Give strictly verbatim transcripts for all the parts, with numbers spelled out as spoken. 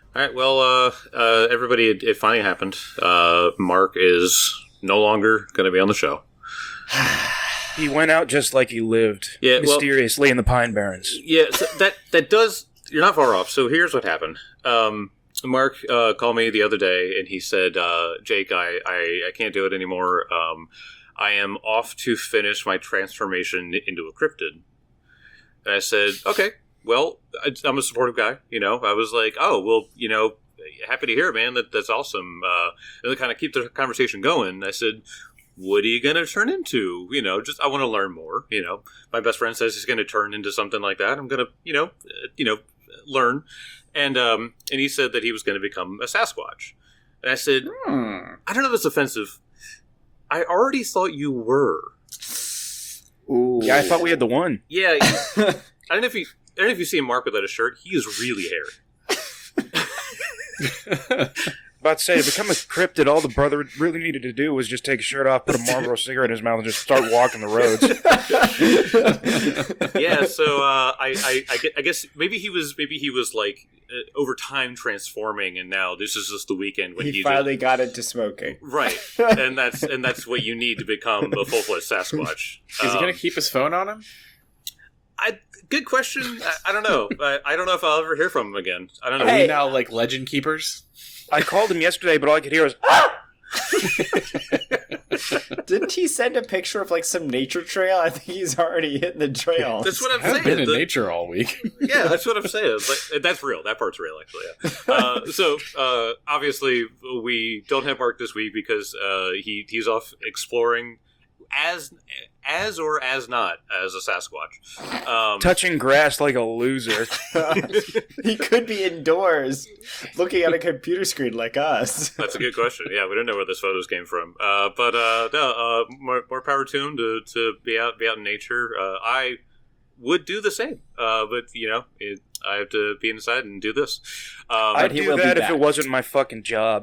All right. Well, uh, uh, everybody, it, it finally happened. Uh, Mark is no longer going to be on the show. He went out just like he lived, yeah, mysteriously well, in the Pine Barrens. Yeah, so that that does. You're not far off. So here's what happened. Um, Mark uh, called me the other day, and he said, uh, "Jake, I, I, I can't do it anymore. Um, I am off to finish my transformation into a cryptid." And I said, "Okay, well, I, I'm a supportive guy. You know, I was like, oh, well, you know, happy to hear it, man. That that's awesome." Uh, and to kind of keep the conversation going, I said, what are you going to turn into? You know, just, I want to learn more. You know, my best friend says he's going to turn into something like that. I'm going to, you know, uh, you know, learn. And, um, and he said that he was going to become a Sasquatch. And I said, hmm. I don't know if it's offensive. I already thought you were. Ooh. Yeah, I thought we had the one. Yeah. I don't know if you, I don't know if you see Mark without a shirt. He is really hairy. About to say, to become a cryptid, all the brother really needed to do was just take his shirt off, put a Marlboro cigarette in his mouth, and just start walking the roads. Yeah, so uh, I, I, I guess maybe he was maybe he was like uh, over time transforming, and now this is just the weekend when he, he finally just, got into smoking. Right, and that's and that's what you need to become a full fledged Sasquatch. Is um, he going to keep his phone on him? I good question. I, I don't know. I, I don't know if I'll ever hear from him again. I don't know. Are Hey. we now like legend keepers? I called him yesterday, but all I could hear was, ah! Didn't he send a picture of like some nature trail? I think he's already hitting the trail. That's what I'm I've saying. been in the, nature all week. Yeah, that's what I'm saying. Like, that's real. That part's real, actually. Yeah. Uh, so uh, obviously, we don't have Mark this week because uh, he he's off exploring as as or as not as a Sasquatch, um, touching grass like a loser. He could be indoors looking at a computer screen like us. That's a good question. Yeah, we don't know where those photos came from, uh, but uh, no, uh, more, more power to him to, to be out be out in nature. Uh, I would do the same, uh, but you know, it, I have to be inside and do this. Um, I'd do that if it wasn't my fucking job.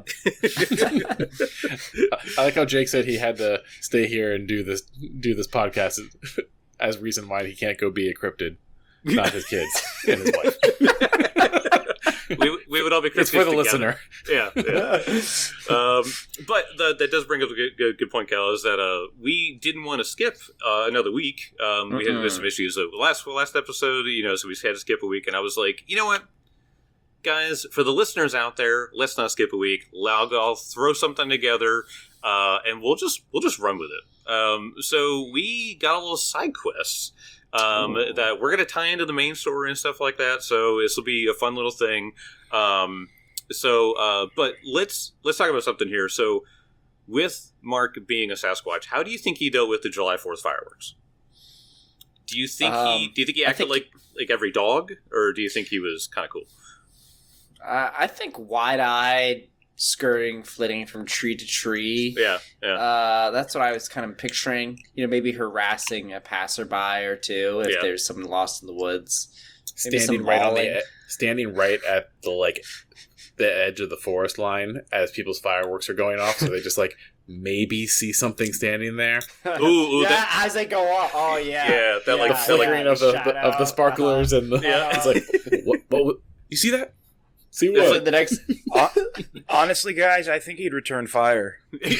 I like how Jake said he had to stay here and do this do this podcast as reason why he can't go be a cryptid, not his kids and his wife. we, we would all be cryptids It's for the together. listener. Yeah, yeah. um, but the, that does bring up a good, good, good point, Cal, is that uh, we didn't want to skip uh, another week. Um, we mm-hmm. had some issues. So last last episode, you know, so we had to skip a week, and I was like, you know what, guys, for the listeners out there, let's not skip a week. I'll, I'll throw something together, uh, and we'll just we'll just run with it. Um, so we got a little side quest. Um, that we're going to tie into the main story and stuff like that. So this will be a fun little thing. Um, so, uh, but let's, let's talk about something here. So with Mark being a Sasquatch, how do you think he dealt with the July fourth fireworks? Do you think um, he, do you think he acted think, like, like every dog, or do you think he was kind of cool? Uh, I think wide-eyed, skirting, flitting from tree to tree. Yeah, yeah. Uh, that's what I was kind of picturing. You know, maybe harassing a passerby or two if yeah. there's someone lost in the woods. Maybe standing right on the, standing right at the like the edge of the forest line as people's fireworks are going off, so they just like maybe see something standing there. Ooh, ooh yeah, that, as they go off. Oh yeah, yeah. That yeah, like the flickering yeah, of the, the of the sparklers uh-huh. and the, yeah. It's like what, what? You see that? See what? what? The next. Honestly, guys, I think he'd return fire. The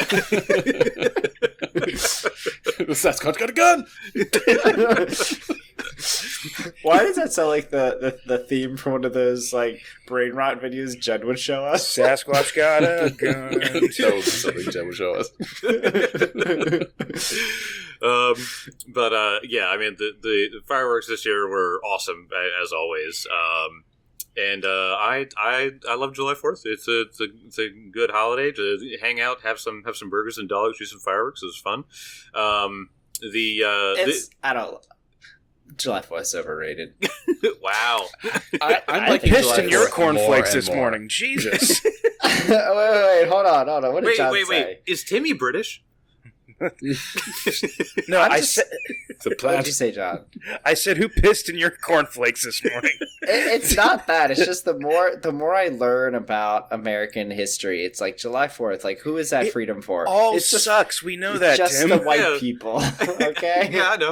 Sasquatch got a gun. Why does that sound like the, the, the theme for one of those like brain rot videos Judd would show us? Sasquatch got a gun. That would be something Judd would show us. um, but uh, yeah, I mean the, the fireworks this year were awesome as always. Um, And uh, I I I love July fourth. It's a, it's a it's a good holiday to hang out, have some have some burgers and dogs, do some fireworks. It was fun. Um, the, uh, it's, the I don't. July fourth is overrated. Wow. I, I'm I like pissed in your cornflakes this more. morning. Jesus. wait, wait, wait, hold on, hold on. What did wait, John wait, say? wait. Is Timmy British? No, I'm I just- said. What did you say, John? I said, who pissed in your cornflakes this morning? It, it's not that. It's just the more the more I learn about American history, it's like July fourth. Like, who is that It freedom for? All it's just sucks. We know it's that, just Tim. the white Yeah. people. Okay. Yeah, I know.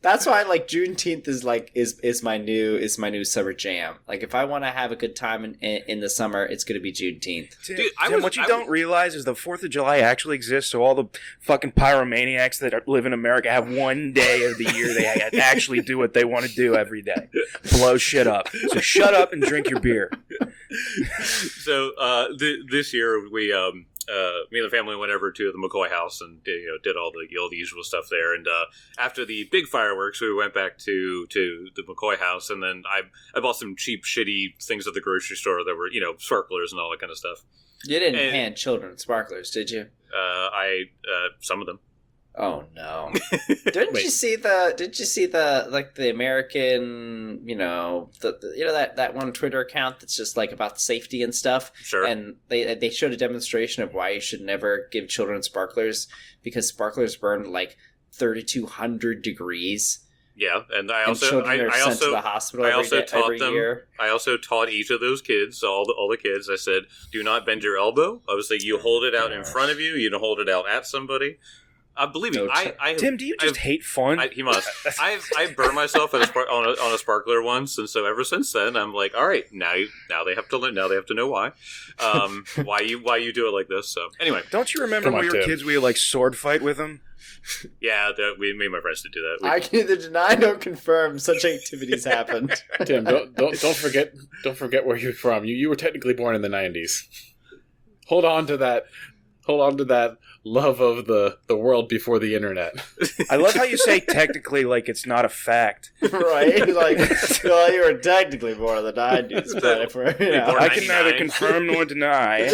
That's why like Juneteenth is like is is my new is my new summer jam. Like if I want to have a good time in, in, in the summer, it's gonna be Juneteenth. Tim, Dude, I Tim, was- what you I don't realize is the fourth of July actually exists, so all the fucking pyromaniacs that are, live in America have one day of the year they actually do what they want to do every day. Blow shit up. So shut up and drink your beer. So uh, th- this year we, um, uh, me and the family went over to the McCoy house and did, you know, did all the all the usual stuff there. And uh, after the big fireworks, we went back to, to the McCoy house, and then I I bought some cheap, shitty things at the grocery store that were, you know, sparklers and all that kind of stuff. You didn't And- hand children sparklers, did you? Uh, I uh, some of them. Oh no! Didn't Wait. you see the? Did you see the like the American? You know the, the you know that that one Twitter account that's just like about safety and stuff. Sure. And they they showed a demonstration of why you should never give children sparklers because sparklers burn like thirty two hundred degrees. Yeah, and I And also children I, are I sent also to the hospital I every, also day, taught every them- year. I also taught each of those kids, all the all the kids. I said, do not bend your elbow. I was like, you hold it out in front of you. You don't hold it out at somebody. Uh, believe me, No I, ch- I have- Tim, do you just I've- hate fun? I, he must. I've I've burned myself at a spar- on a on a sparkler once, and so ever since then, I'm like, all right, now you, now they have to learn. Now they have to know why, um, why you why you do it like this. So anyway, Don't you remember Come when on, we were Tim. kids, we would like sword fight with them? yeah, the, we me and my friends did do that. We, I can neither deny nor confirm such activities happened. Tim, don't don't don't forget don't forget where you're from. You you were technically born in the nineties. Hold on to that. Hold on to that love of the, the world before the internet. I love how you say technically like it's not a fact. Right? Like, well, you were technically born in the nineties, but if we're, you know. Born I can neither ninety-nine. confirm nor deny.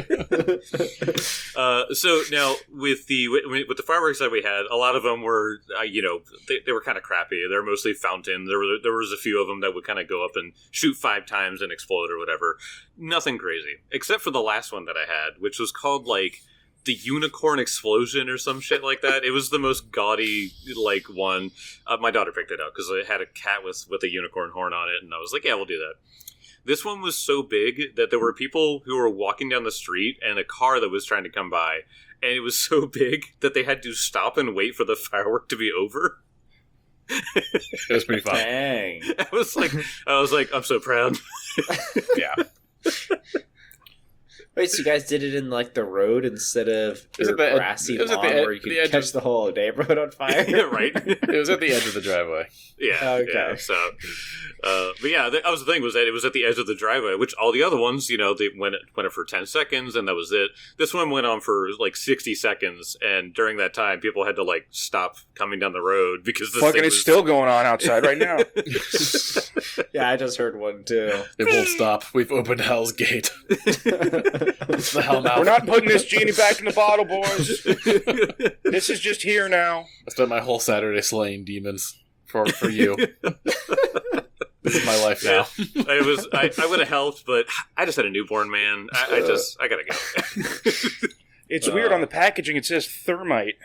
Uh, so now with the with, with the fireworks that we had, a lot of them were, uh, you know, they, they were kind of crappy. They were mostly fountain. There were there was a few of them that would kind of go up and shoot five times and explode or whatever. Nothing crazy, except for the last one that I had, which was called like the unicorn explosion or some shit like that. It was the most gaudy like one. Uh, my daughter picked it up because it had a cat with with a unicorn horn on it, and I was like, yeah, we'll do that. This one was so big that there were people who were walking down the street and a car that was trying to come by, and it was so big that they had to stop and wait for the firework to be over. It was pretty fun. Dang. I was like, I was like, I'm so proud. Yeah. Wait, so you guys did it in like the road instead of was your at the ed- grassy it was at lawn the ed- where you could the edge catch of- the whole neighborhood on fire? Yeah, right. It was at the edge of the driveway. Yeah. Okay. Yeah, so, uh, but yeah, that was the thing was that it was at the edge of the driveway, which all the other ones, you know, they went went for ten seconds and that was it. This one went on for like sixty seconds, and during that time, people had to like stop coming down the road because this Fucking thing it's was... still going on outside right now. Yeah, I just heard one too. It won't stop. We've opened Hell's Gate. What's the hell now? We're not putting this genie back in the bottle, boys. This is just here now. I spent my whole Saturday slaying demons for for you. This is my life now. It was. I, I would have helped, but I just had a newborn, man. I, I just. I gotta go. It's weird on the packaging. It says thermite.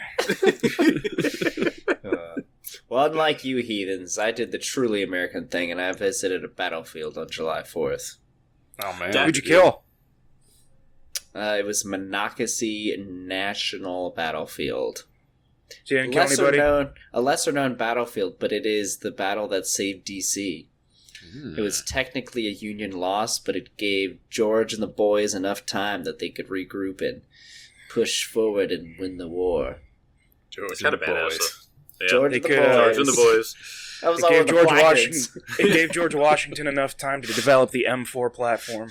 Uh, well, unlike you heathens, I did the truly American thing and I visited a battlefield on July fourth. Oh man. That- Who'd you kill? Uh, it was Monocacy National Battlefield. So you didn't kill Lesser anybody? known, a lesser known battlefield, but it is the battle that saved D C. Hmm. It was technically a Union loss, but it gave George and the boys enough time that they could regroup and push forward and win the war. George It's kind of and the badass. boys. though. Yeah. George They and the could, boys. uh, George and the boys. That was It all gave in the George placards. Washington. It gave George Washington enough time to develop the M four platform.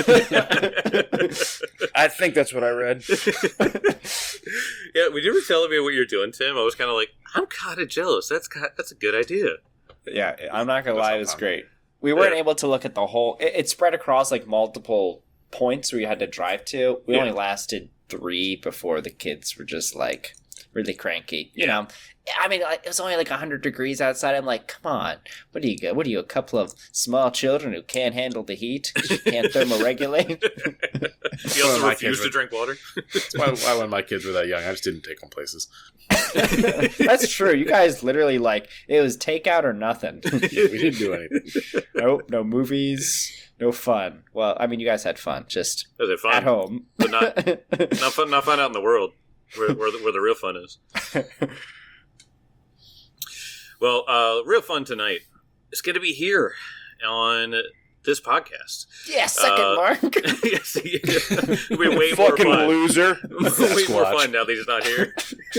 I think that's what I read. Yeah, when you were telling me what you're doing, Tim, I was kind of like, I'm kind of jealous. That's ki- that's a good idea. Yeah, I'm not gonna That's lie, all it was fun. great. We weren't Yeah. able to look at the whole. It, it spread across like multiple points where you had to drive to. We Yeah. only lasted three before the kids were just like really cranky. You know, I mean, like, it was only like hundred degrees outside. I'm like, come on, what are you? What are you? A couple of small children who can't handle the heat, can't thermoregulate? You Well, also my refuse kids to were- drink water. That's why, why when my kids were that young, I just didn't take them places. That's true. You guys literally like it was takeout or nothing. Yeah, we didn't do anything. Nope, no movies, no fun. Well, I mean, you guys had fun, just Was it fun? at home. But not not fun. Not fun out in the world, where where the, where the real fun is. Well, uh, real fun tonight. It's going to be here on this podcast. Yeah, second Uh, Mark. yes, yeah. It'll be way more Fucking fun. loser. way more Squatch. fun now that he's not here.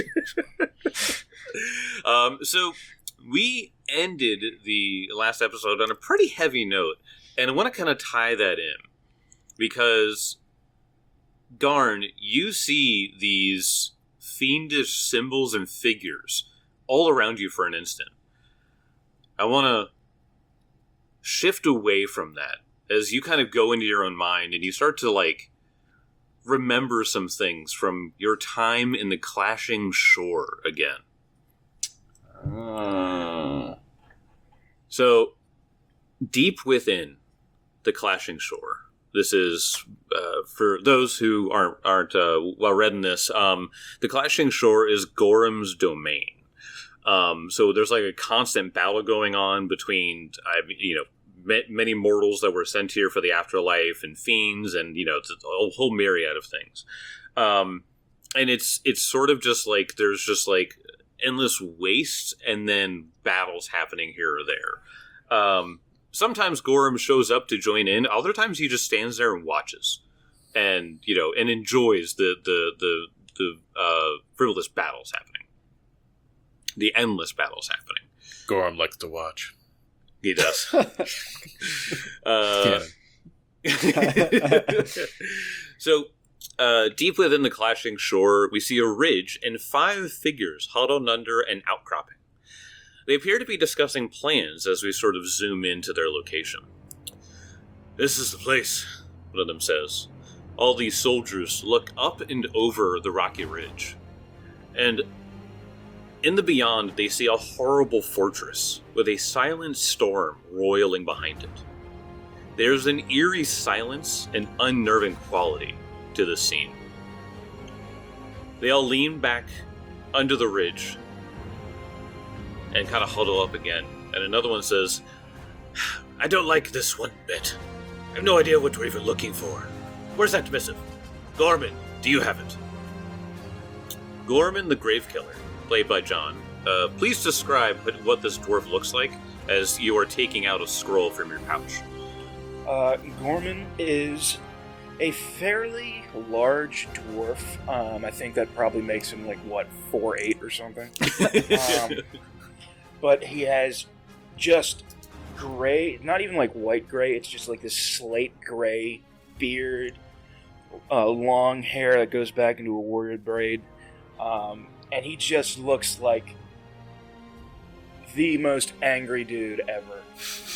um, so we ended the last episode on a pretty heavy note, and I want to kind of tie that in because, Garn, you see these fiendish symbols and figures all around you for an instant. I want to shift away from that as you kind of go into your own mind and you start to like remember some things from your time in the Clashing Shore again. Mm. So, deep within the Clashing Shore, this is uh, for those who aren't aren't uh, well read in this. Um, the Clashing Shore is Gorham's domain. Um, so there's like a constant battle going on between, I you know, ma- many mortals that were sent here for the afterlife and fiends, and you know, it's a whole myriad of things. Um, and it's it's sort of just like there's just like endless waste, and then battles happening here or there. Um, sometimes Gorham shows up to join in. Other times he just stands there and watches, and you know, and enjoys the the the the uh, frivolous battles happening. The endless battles happening. Gorham likes to watch. He does. uh, so, uh, deep within the Clashing Shore, we see a ridge and five figures huddled under an outcropping. They appear to be discussing plans as we sort of zoom into their location. "This is the place," one of them says. All these soldiers look up and over the rocky ridge. And in the beyond, they see a horrible fortress with a silent storm roiling behind it. There's an eerie silence and unnerving quality to the scene. They all lean back under the ridge and kind of huddle up again. And another one says, "I don't like this one bit. I have no idea what we're even looking for. Where's that missive? Gorman, do you have it?" Gorman the Gravekiller, played by John. Uh, please describe what this dwarf looks like as you are taking out a scroll from your pouch. Uh, Gorman is a fairly large dwarf. Um, I think that probably makes him like what four eight or something. um, but he has just gray, not even like white gray. It's just like this slate gray beard, uh, long hair that goes back into a warrior braid. Um, And he just looks like the most angry dude ever.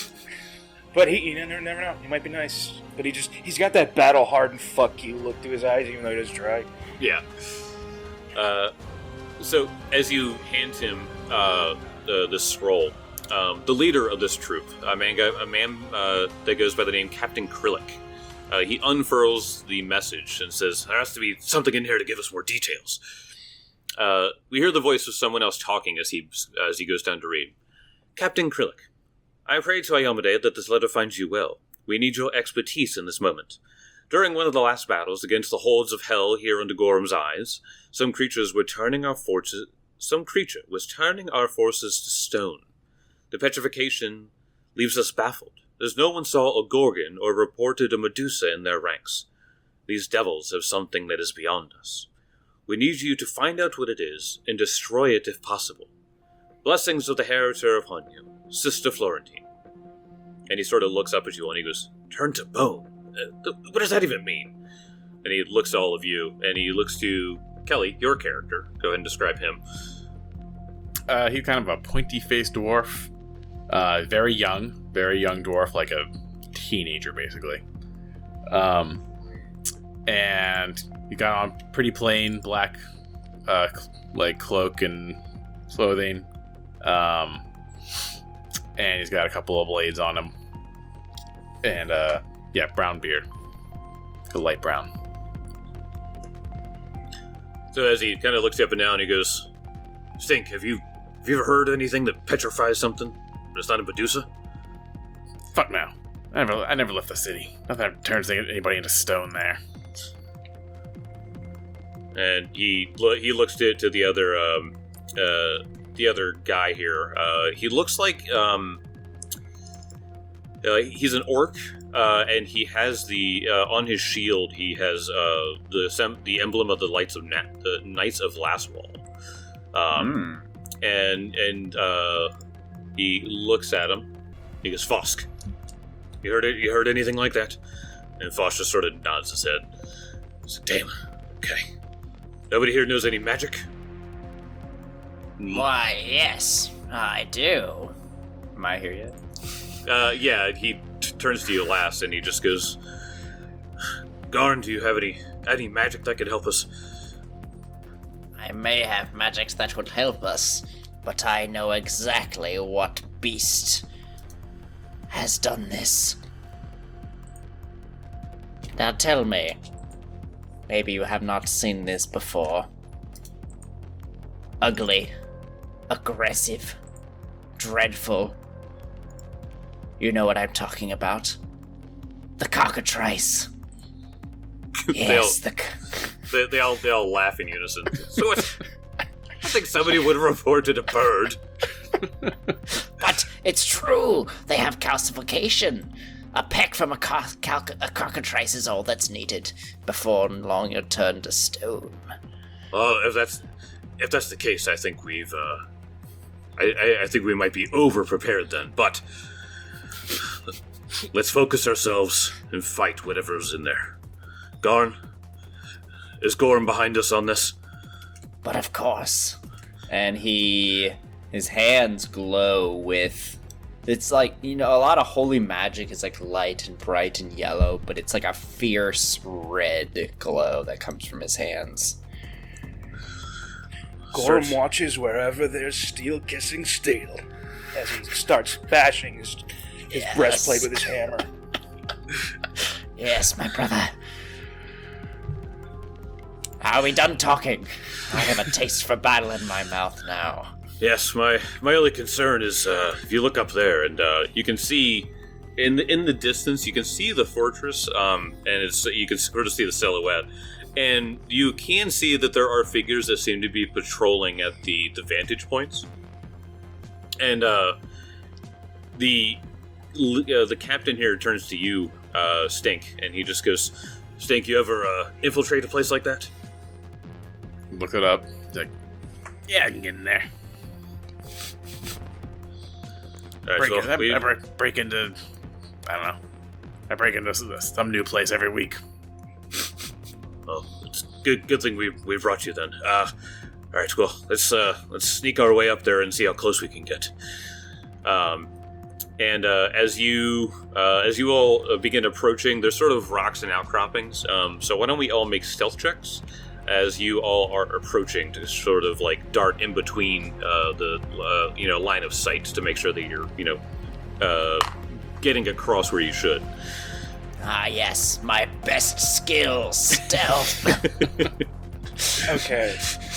But he, you never, never know. He might be nice. But he just, he's got that battle hardened fuck you look to his eyes, even though he doesn't try. Yeah. Uh, so, as you hand him uh, the, the scroll, um, the leader of this troop, a man, a man uh, that goes by the name Captain Krillic, uh, he unfurls the message and says, "There has to be something in here to give us more details." Uh, we hear the voice of someone else talking as he as he goes down to read. "Captain Krillic, I pray to Iomedae that this letter finds you well. We need your expertise in this moment. During one of the last battles against the hordes of hell here under Gorham's eyes, some creatures were turning our forces. Some creature was turning our forces to stone. The petrification leaves us baffled, as no one saw a Gorgon or reported a Medusa in their ranks. These devils have something that is beyond us. We need you to find out what it is and destroy it if possible. Blessings of the Hereter of Honyo, Sister Florentine." And he sort of looks up at you and he goes, "Turn to bone? Uh, th- what does that even mean?" And he looks at all of you and he looks to Kelly, your character. Go ahead and describe him. Uh, he's kind of a pointy-faced dwarf. Uh, very young. Very young dwarf, like a teenager, basically. Um, and he got on pretty plain black, uh, like cloak and clothing. Um, and he's got a couple of blades on him. And, uh, yeah, brown beard. A light brown. So as he kind of looks up and down, he goes, "Stink, have you have you ever heard anything that petrifies something? But it's not a Medusa?" Fuck no. I never, I never left the city. Nothing turns anybody into stone there. And he lo- he looks to, to the other um, uh, the other guy here. Uh, he looks like um, uh, he's an orc, uh, and he has the uh, on his shield. He has uh, the sem- the emblem of the Lights of Na- the Knights of Lastwall. Um, Mm. and and uh, he looks at him. He goes, "Fosk, you heard it? You heard anything like that?" And Fosk just sort of nods his head. So, damn. Okay. Nobody here knows any magic? Why, yes, I do. Am I here yet? Uh, yeah, he t- turns to you last, and he just goes, Garn, do you have any any magic that could help us? I may have magics that would help us, but I know exactly what beast has done this. Now tell me, maybe you have not seen this before. Ugly, aggressive, dreadful. You know what I'm talking about. The cockatrice. Yes, the... c- They, they all they all laugh in unison. So it's, I think somebody would have reported a bird. But it's true. They have calcification. A peck from a, co- cal- a cockatrice is all that's needed. Before long, you're turned to stone. Well, if that's if that's the case, I think we've uh, I, I I think we might be over prepared then. But let's focus ourselves and fight whatever's in there. Garn, is Gorm behind us on this? But of course. And he... his hands glow with... it's like, you know, a lot of holy magic is like light and bright and yellow, but it's like a fierce red glow that comes from his hands. Gorm Search. watches wherever there's steel kissing steel as he starts bashing his, his Yes. breastplate with his hammer. Yes, my brother. Are we done talking? I have a taste for battle in my mouth now. Yes, my my only concern is uh, if you look up there and uh, you can see in the in the distance you can see the fortress, um, and it's you can sort of see the silhouette, and you can see that there are figures that seem to be patrolling at the, the vantage points, and uh, the uh, the captain here turns to you, uh, Stink, and he just goes, "Stink, you ever uh, infiltrate a place like that?" Look it up. He's like, yeah, I can get in there. All right, break, so in- I, we- I break, break into, I don't know. I break into s- some new place every week. Well, it's good. Good thing we we brought you then. Uh, all right, well, let's uh, let's sneak our way up there and see how close we can get. Um, and uh, as you uh, as you all uh, begin approaching, there's sort of rocks and outcroppings. Um, so why don't we all make stealth checks as you all are approaching to sort of like dart in between uh, the uh, you know line of sight to make sure that you're you know uh, getting across where you should. Ah, yes, my best skill, stealth. Okay.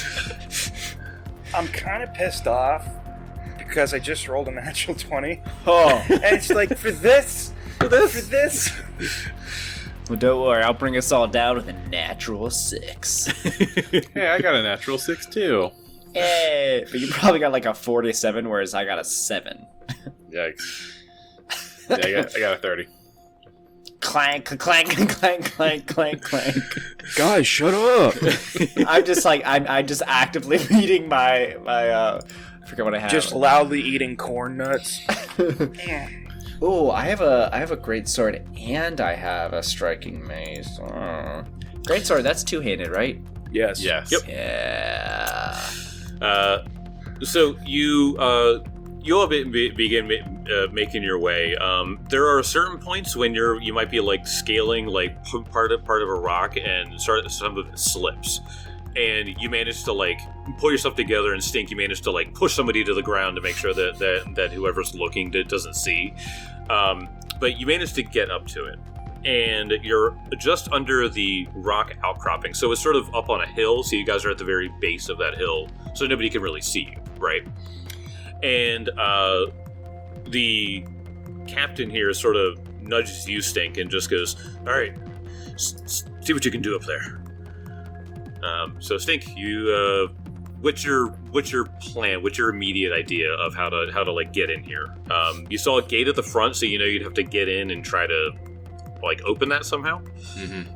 I'm kind of pissed off because I just rolled a natural twenty. Oh, And it's like, for this? For this? For this? well, don't worry, I'll bring us all down with a natural six. Hey, I got a natural six too. Hey, but you probably got like a forty-seven, whereas I got a seven. Yikes. Yeah, I got, I got a thirty. Clank, clank, clank, clank, clank, clank. Guys, shut up. I'm just like I'm. I'm just actively eating my my. uh I forget what I have. Just loudly eating corn nuts. Oh, I have a I have a great sword and I have a striking mace. Oh. Great sword. That's two handed, right? Yes. Yes. Yep. Yeah. Uh, so you uh, you all be, be, begin ma- uh, making your way. Um, there are certain points when you're you might be like scaling like p- part of part of a rock and start some of it slips, and you manage to like pull yourself together and Stink. You manage to like push somebody to the ground to make sure that that, that whoever's looking d- doesn't see. Um, but you manage to get up to it. And you're just under the rock outcropping. So it's sort of up on a hill, so you guys are at the very base of that hill, so nobody can really see you, right? And uh, the captain here sort of nudges you, Stink, and just goes, all right, s- s- see what you can do up there. Um, so Stink, you uh, what's your what's your plan? What's your immediate idea of how to how to like get in here? Um, you saw a gate at the front, so you know you'd have to get in and try to like open that somehow. Mm-hmm.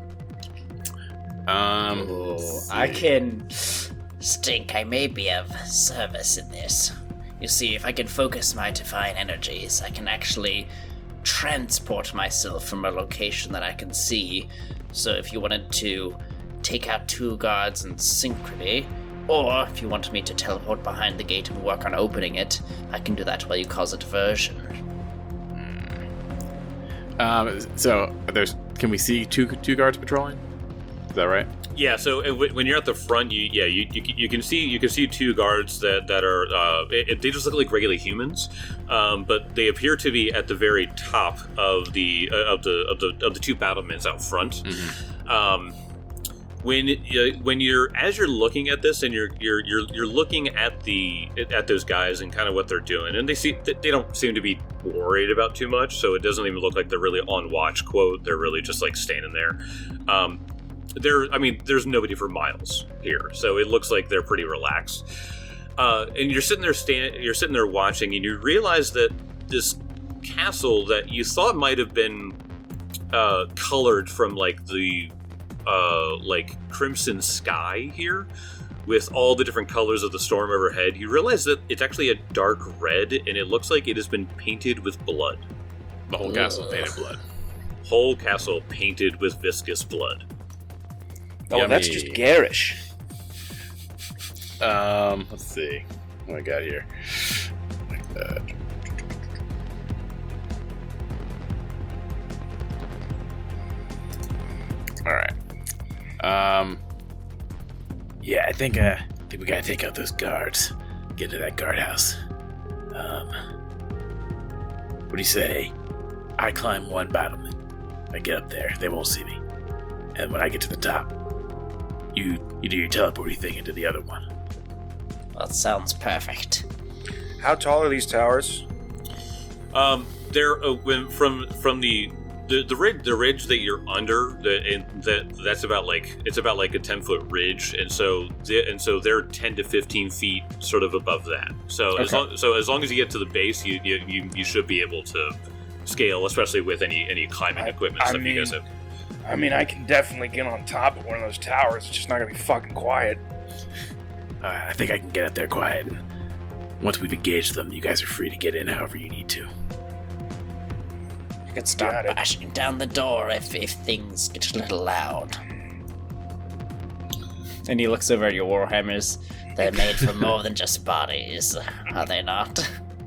Um, Oh, I can stink. I may be of service in this. You see, if I can focus my divine energies, I can actually transport myself from a location that I can see. So if you wanted to take out two guards in synchrony, or if you wanted me to teleport behind the gate and work on opening it, I can do that while you cause a diversion. um, so there's. Can we see two two guards patrolling? Is that right? Yeah, so uh, w- when you're at the front, you yeah you, you you can see you can see two guards that that are uh, it, they just look like regular humans, um, but they appear to be at the very top of the uh, of the of the of the two battlements out front. Mm-hmm. Um, when uh, when you're as you're looking at this and you're you're you're you're looking at the at those guys and kind of what they're doing, and they see they don't seem to be worried about too much, so it doesn't even look like they're really on watch. Quote, they're really just like standing there. Um, There, I mean, there's nobody for miles here, so it looks like they're pretty relaxed. Uh, and you're sitting there, stand, you're sitting there watching, and you realize that this castle that you thought might have been uh, colored from like the uh, like crimson sky here, with all the different colors of the storm overhead, you realize that it's actually a dark red, and it looks like it has been painted with blood. The whole castle painted blood. Whole castle painted with viscous blood. Oh, Yummy. that's just garish. Um, let's see what I got here. Like that. All right. Um. Yeah, I think uh, I think we gotta take out those guards. Get to that guardhouse. Um. What do you say? I climb one battlement. I get up there. They won't see me. And when I get to the top, you you do your teleporting thing into the other one. That sounds perfect. How tall are these towers? Um, they're uh, when from from the the the ridge the ridge that you're under the and that that's about like it's about like a ten foot ridge, and so the, and so they're ten to fifteen feet sort of above that. So as Okay. long so as long as you get to the base, you you you, you should be able to scale, especially with any any climbing I- equipment I stuff you guys mean- have. I mean, I can definitely get on top of one of those towers. It's just not gonna be fucking quiet. Uh, I think I can get up there quiet. And once we've engaged them, you guys are free to get in however you need to. You could start Got it. bashing down the door if, if things get a little loud. And he looks over at your warhammers. They're made for more than just bodies, are they not?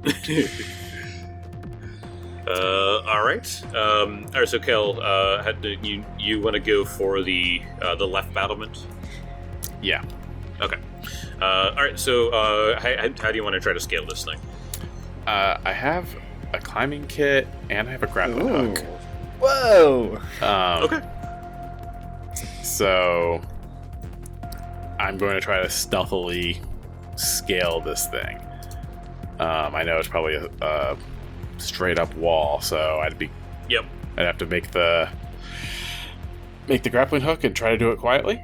Uh, all right. Um, all right. So, Kel, uh, had to, you you want to go for the uh, the left battlement? Yeah. Okay. Uh, all right. So, uh, how, how do you want to try to scale this thing? Uh, I have a climbing kit and I have a grappling hook. Whoa! Um, Okay. So I'm going to try to stealthily scale this thing. Um, I know it's probably a, a straight up wall, so I'd be Yep. I'd have to make the make the grappling hook and try to do it quietly.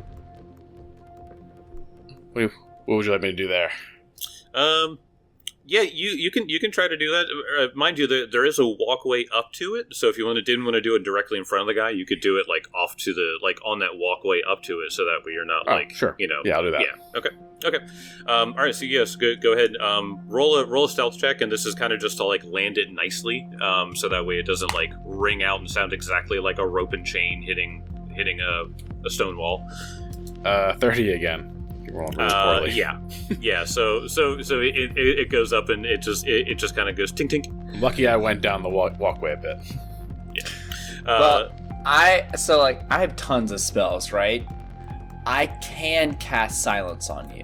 What, what would you like me to do there? Um, yeah, you, you can you can try to do that. Uh, mind you, there, there is a walkway up to it. So if you want to, didn't want to do it directly in front of the guy, you could do it like off to the like on that walkway up to it, so that way you're not Oh, like sure. you know. Yeah, I'll do that. Yeah. Okay. Okay. Um, all right. So yes, go, go ahead. Um, roll a roll a stealth check, and this is kind of just to like land it nicely, um, so that way it doesn't like ring out and sound exactly like a rope and chain hitting hitting a, a stone wall. Uh, thirty again. You're rolling really Uh, poorly. yeah, yeah. So so so it, it, it goes up and it just it, it just kind of goes tink tink. Lucky I went down the walk- walkway a bit. Uh, Well, I so like I have tons of spells, right? I can cast silence on you.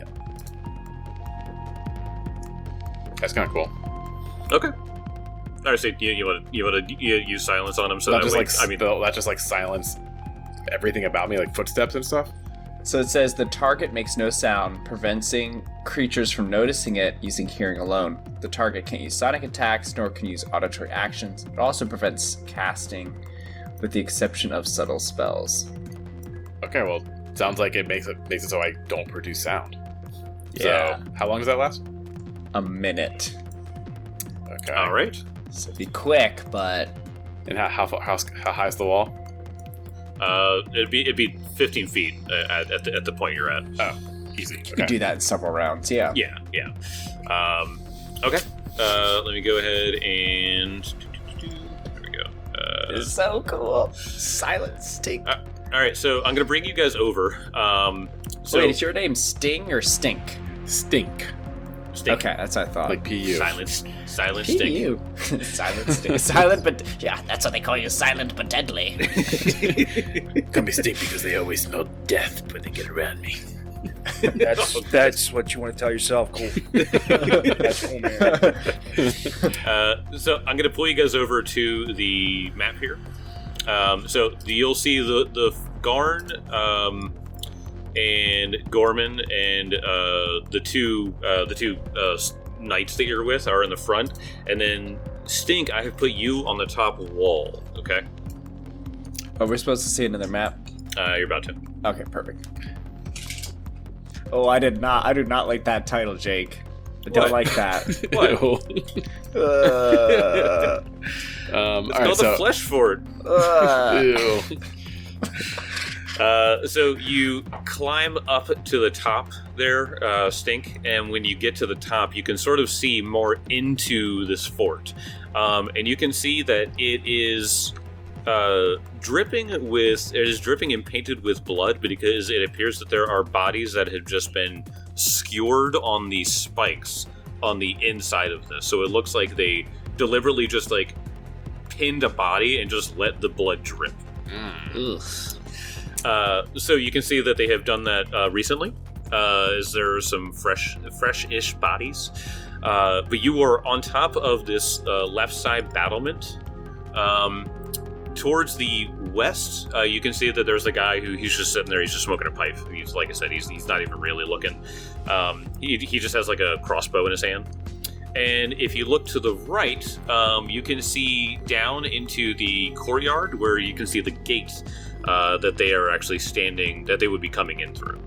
That's kind of cool. okay. All right. So you you want to you want to you use silence on him, so not that just way, like I mean, spell, not just like silence everything about me, like footsteps and stuff. So it says the target makes no sound, preventing creatures from noticing it using hearing alone. The target can't use sonic attacks, nor can use auditory actions. It also prevents casting, with the exception of subtle spells. Okay, well, sounds like it makes it makes it so I don't produce sound. Yeah. So, how long does that last? A minute. Okay. All right. So be quick, but And how how, how, how high is the wall? Uh, it'd be it'd be fifteen feet uh, at, at, the, at the point you're at. Oh, easy. you Okay. can do that in several rounds. Yeah. Yeah, yeah. Um, okay. Uh, let me go ahead and. There we go. Uh, It's so cool. Silence. Take. Uh, all right, so I'm gonna bring you guys over. Um, so Wait, is your name Sting or Stink? Stink. Stink. Okay, that's what I thought. Like P U. Silence, silent P stink. U. Silent Stink. Silent, but yeah, that's what they call you. Silent but deadly. Call me Stink because they always smell death when they get around me. That's that's what you want to tell yourself. Cool. That's cool, man. Uh, so I'm gonna pull you guys over to the map here. Um, so you'll see the the Garn um, and Gorman and uh, the two uh, the two uh, knights that you're with are in the front, and then Stink. I have put you on the top wall. Okay, Oh, we're supposed to see another map. uh, you're about to. Okay, perfect. Oh, I did not. I do not like that title, Jake. I don't What? like that. What? Uh, um, It's all right, called so the Flesh Fort. uh. Ew. Uh, so you climb up to the top there, uh, Stink, and when you get to the top, you can sort of see more into this fort. Um, and you can see that it is uh, dripping with, it is dripping and painted with blood because it appears that there are bodies that have just been skewered on these spikes on the inside of this. So it looks like they deliberately just like pinned a body and just let the blood drip. Mm. Ugh. Uh, so you can see that they have done that uh, recently. Uh, is there some fresh, fresh-ish bodies? Uh, but you are on top of this uh, left side battlement. Um, towards the west, uh, you can see that there's a guy who he's just sitting there. He's just smoking a pipe. He's like I said, he's he's not even really looking. Um, he he just has like a crossbow in his hand. And if you look to the right, um, you can see down into the courtyard where you can see the gate uh, that they are actually standing, that they would be coming in through.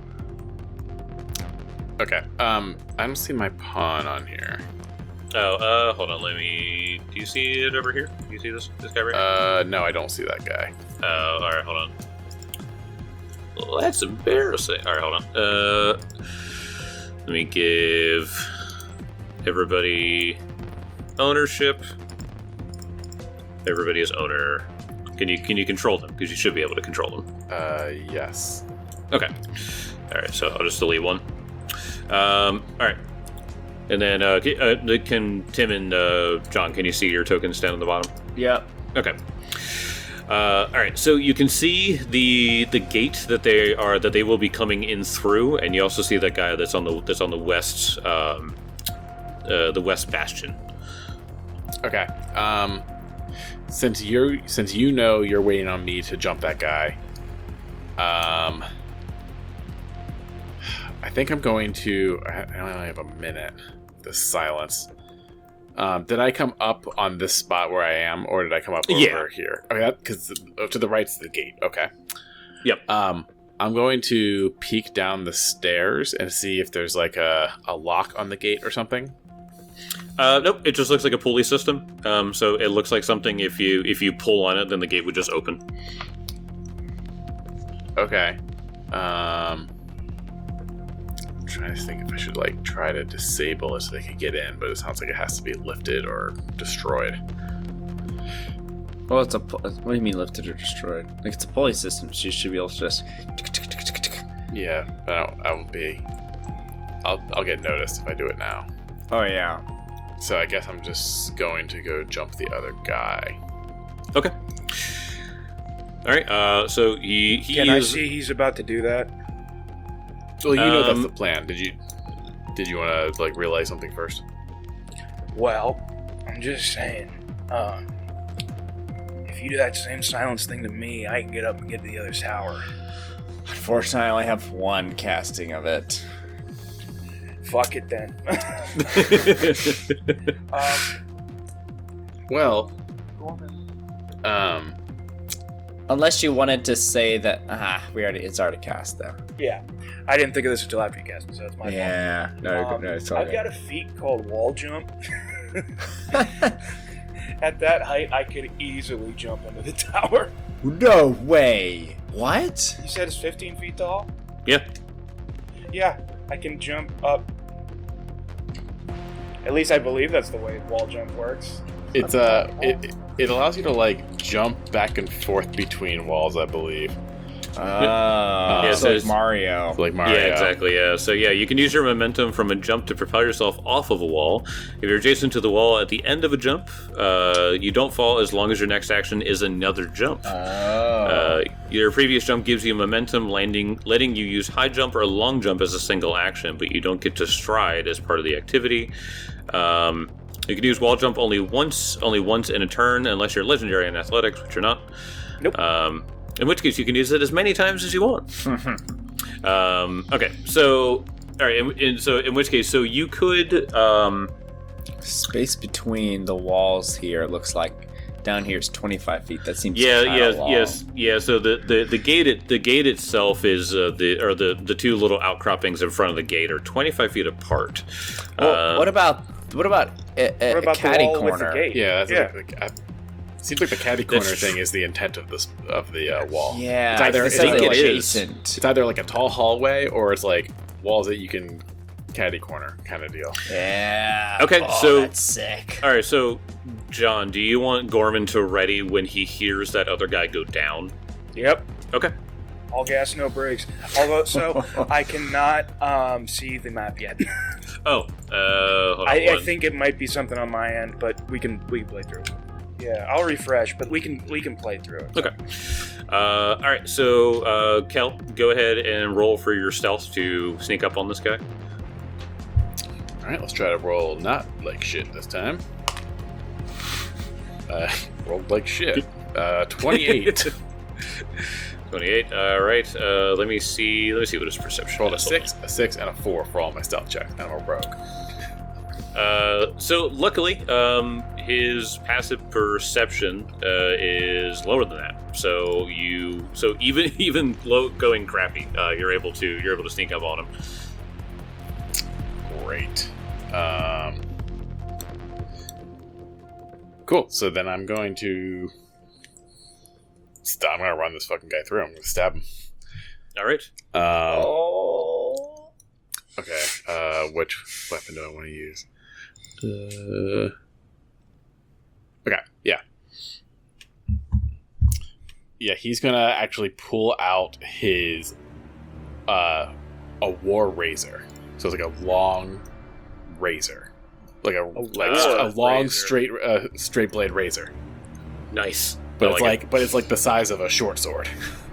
Okay. Um, I don't see my pawn on here. Oh, uh, hold on, let me... Do you see it over here? Do you see this this guy right here? Uh, no, I don't see that guy. Oh, alright, hold on. Well, that's embarrassing. Alright, hold on. Uh, let me give everybody ownership. Everybody is owner. Can you can you control them? Because you should be able to control them. Uh, yes. Okay. Alright, so I'll just delete one. Um, alright. And then, uh, can, uh, can Tim and uh, John, can you see your tokens down at the bottom? Yep. Okay. Uh, all right. So you can see the the gate that they are that they will be coming in through, and you also see that guy that's on the that's on the west um, uh, the west bastion. Okay. Um, since you're since you know you're waiting on me to jump that guy, um, I think I'm going to. I I only have a minute. The silence. Um, did I come up on this spot where I am, or did I come up over Yeah. here? Okay, because to the right's the gate. Okay. Yep. Um, I'm going to peek down the stairs and see if there's like a, a lock on the gate or something. Uh, nope. It just looks like a pulley system. Um, so it looks like something. If you if you pull on it, then the gate would just open. Okay. Um, I'm trying to think if I should like try to disable it so they can get in, but it sounds like it has to be lifted or destroyed. Well, it's a. pu- What do you mean lifted or destroyed? Like it's a pulley system, so you should be able to just. Yeah, but I won't, I won't be. I'll I'll get noticed if I do it now. Oh yeah. So I guess I'm just going to go jump the other guy. Okay. All right. Uh, so he he Can I is. see he's about to do that? Well, you know that's Um, the plan. Did you did you want to like realize something first? Well, I'm just saying. Um, if you do that same silence thing to me, I can get up and get to the other tower. Unfortunately, I only have one casting of it. Fuck it then. um, Well, um, Unless you wanted to say that, ah, we already it's already cast though. Yeah, I didn't think of this until after you cast it, so that's my Yeah, no, fault. Um, no, it's all I've good. got a feat called wall jump. At that height, I could easily jump into the tower. No way. What? You said it's fifteen feet tall? Yeah. Yeah, I can jump up. At least I believe that's the way wall jump works. It's uh, it it allows you to like jump back and forth between walls, I believe. Oh, Yeah, so so like it's- Mario. Like Mario. Yeah, exactly. Yeah. So yeah, you can use your momentum from a jump to propel yourself off of a wall. If you're adjacent to the wall at the end of a jump, uh, you don't fall as long as your next action is another jump. Oh. Uh, your previous jump gives you momentum, landing, letting you use high jump or long jump as a single action, but you don't get to stride as part of the activity. Um, you can use wall jump only once, only once in a turn, unless you're legendary in athletics, which you're not. Nope. Um, in which case, you can use it as many times as you want. um, okay, so all right. In, in, so in which case, so you could. Um, Space between the walls here it looks like down here is twenty-five feet. That seems Yeah, kinda yeah, long. yes, yeah. So the, the, the gate it, the gate itself is uh, the or the, the two little outcroppings in front of the gate are twenty-five feet apart. Well, Uh, what about what about a, a, What about a caddy the wall corner? with the gate? Yeah, that's Yeah. Like, like, I, seems like the caddy corner That's thing is the intent of this of the uh, wall. Yeah, It's either- it's it's like either- it is. adjacent. It's either like a tall hallway or it's like walls that you can caddy corner kind of deal. Yeah. Okay, oh, so- that's sick. All right, so John, do you want Gorman to ready when he hears that other guy go down? Yep. Okay. All gas, no brakes. Although, so I cannot um, see the map yet. Oh, uh, hold on. I, I one. think it might be something on my end, but we can we can play through it. Yeah, I'll refresh, but we can we can play through it. Okay. Uh, all right, so uh, Kel, go ahead and roll for your stealth to sneak up on this guy. All right, let's try to roll not like shit this time. Uh, rolled like shit. Uh, twenty-eight. Twenty-eight. All right. Uh, let me see. Let me see what his perception Rolled a is. six, a six, and a four for all my stealth checks. And I'm a rogue. Uh, so luckily, um, his passive perception uh, is lower than that. So you, so even even low going crappy, uh, you're able to you're able to sneak up on him. Great. Um, cool. So then I'm going to. Stop. I'm going to run this fucking guy through. I'm going to stab him. All right. Um, Oh. Okay. Uh, which weapon do I want to use? Uh, okay. Yeah. Yeah, he's gonna actually pull out his uh a war razor. So it's like a long razor, like a, like war a long razor. straight uh, straight blade razor. Nice. But I it's like like, but it's like the size of a short sword.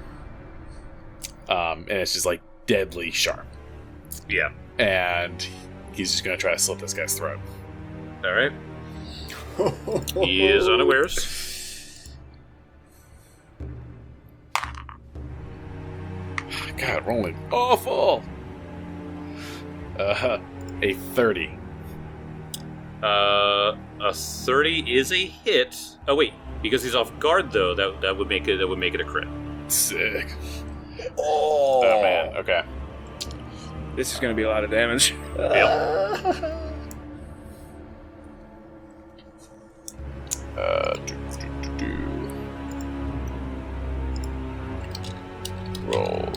Um, and it's just like deadly sharp. it. Yeah. And he's just gonna try to slit this guy's throat. All right. He is unawares. God, rolling awful. Uh, a thirty. Uh, a thirty is a hit. Oh wait, because he's off guard though, that that would make it that would make it a crit. Sick. Oh. Oh man. Okay. This is going to be a lot of damage. Uh, do, do, do, do. Roll.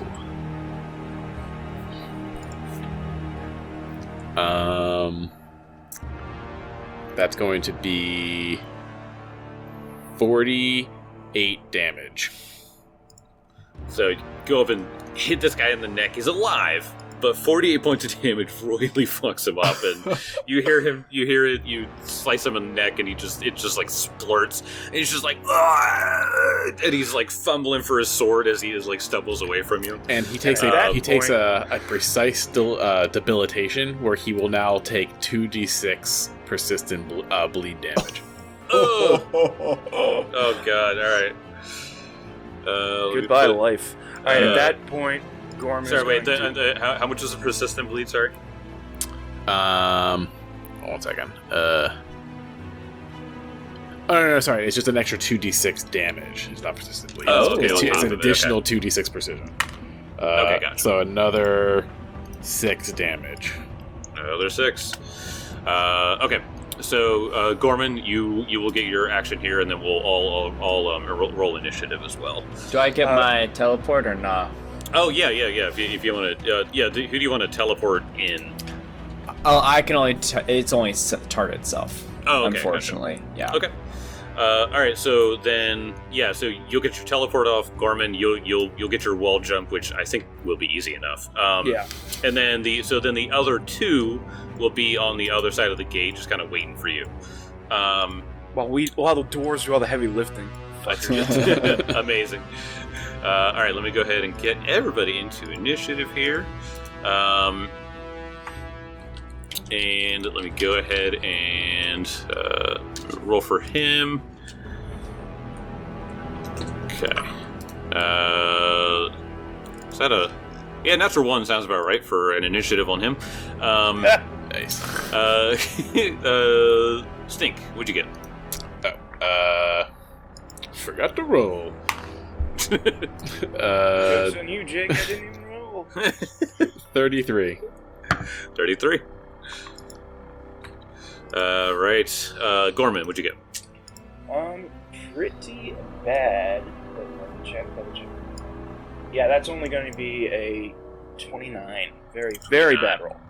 Um, that's going to be forty-eight damage. So go up and hit this guy in the neck. He's alive, but forty-eight points of damage really fucks him up. And you hear him, you hear it, you slice him in the neck, and he just it just like splurts. And he's just like, "Ah!" And he's like fumbling for his sword as he is like stumbles away from you. And he takes At a that he takes a, a precise del, uh, debilitation where he will now take two d six persistent ble- uh, bleed damage. Oh, oh god! All right. Uh, let me Goodbye, put- life. All right, Uh, at that point, Gorman Sorry, is wait. going The, to... the, how, how much is the persistent bleed? Sorry. Um, hold on one second. Uh, Oh, no, no, sorry. It's just an extra two d six damage. It's not persistent bleed. Oh, it's, okay, it's, on it's top an of it, additional okay. two d six precision. Uh, Okay, gotcha. So another six damage. Another six. Uh, okay. So, uh, Gorman, you you will get your action here, and then we'll all all, all um, roll, roll initiative as well. Do I get Uh, my teleport or not? Oh yeah, yeah, yeah. If you, if you want to, uh, yeah. Do, who do you want to teleport in? Oh, I can only. T- it's only s- target itself. Oh, okay, Unfortunately, yeah. Okay. Uh, all right. So then, yeah. So you'll get your teleport off, Gorman. You'll you'll you'll get your wall jump, which I think will be easy enough. Um, Yeah. And then the so then the other two will be on the other side of the gate, just kind of waiting for you. Um, While we, while the doors do all the heavy lifting. Amazing. Uh, all right, let me go ahead and get everybody into initiative here. Um, and let me go ahead and uh, roll for him. Okay. Uh, is that a... Yeah, natural one sounds about right for an initiative on him. Um, Nice. uh, uh, Stink, what'd you get? Oh, uh, forgot to roll. uh, Joke's on you, Jake. I didn't even roll. thirty-three. thirty-three. Uh, right. Uh, Gorman, what'd you get? Um, pretty bad. But let me check, double check. Yeah, that's only going to be a twenty-nine. Very, very bad roll.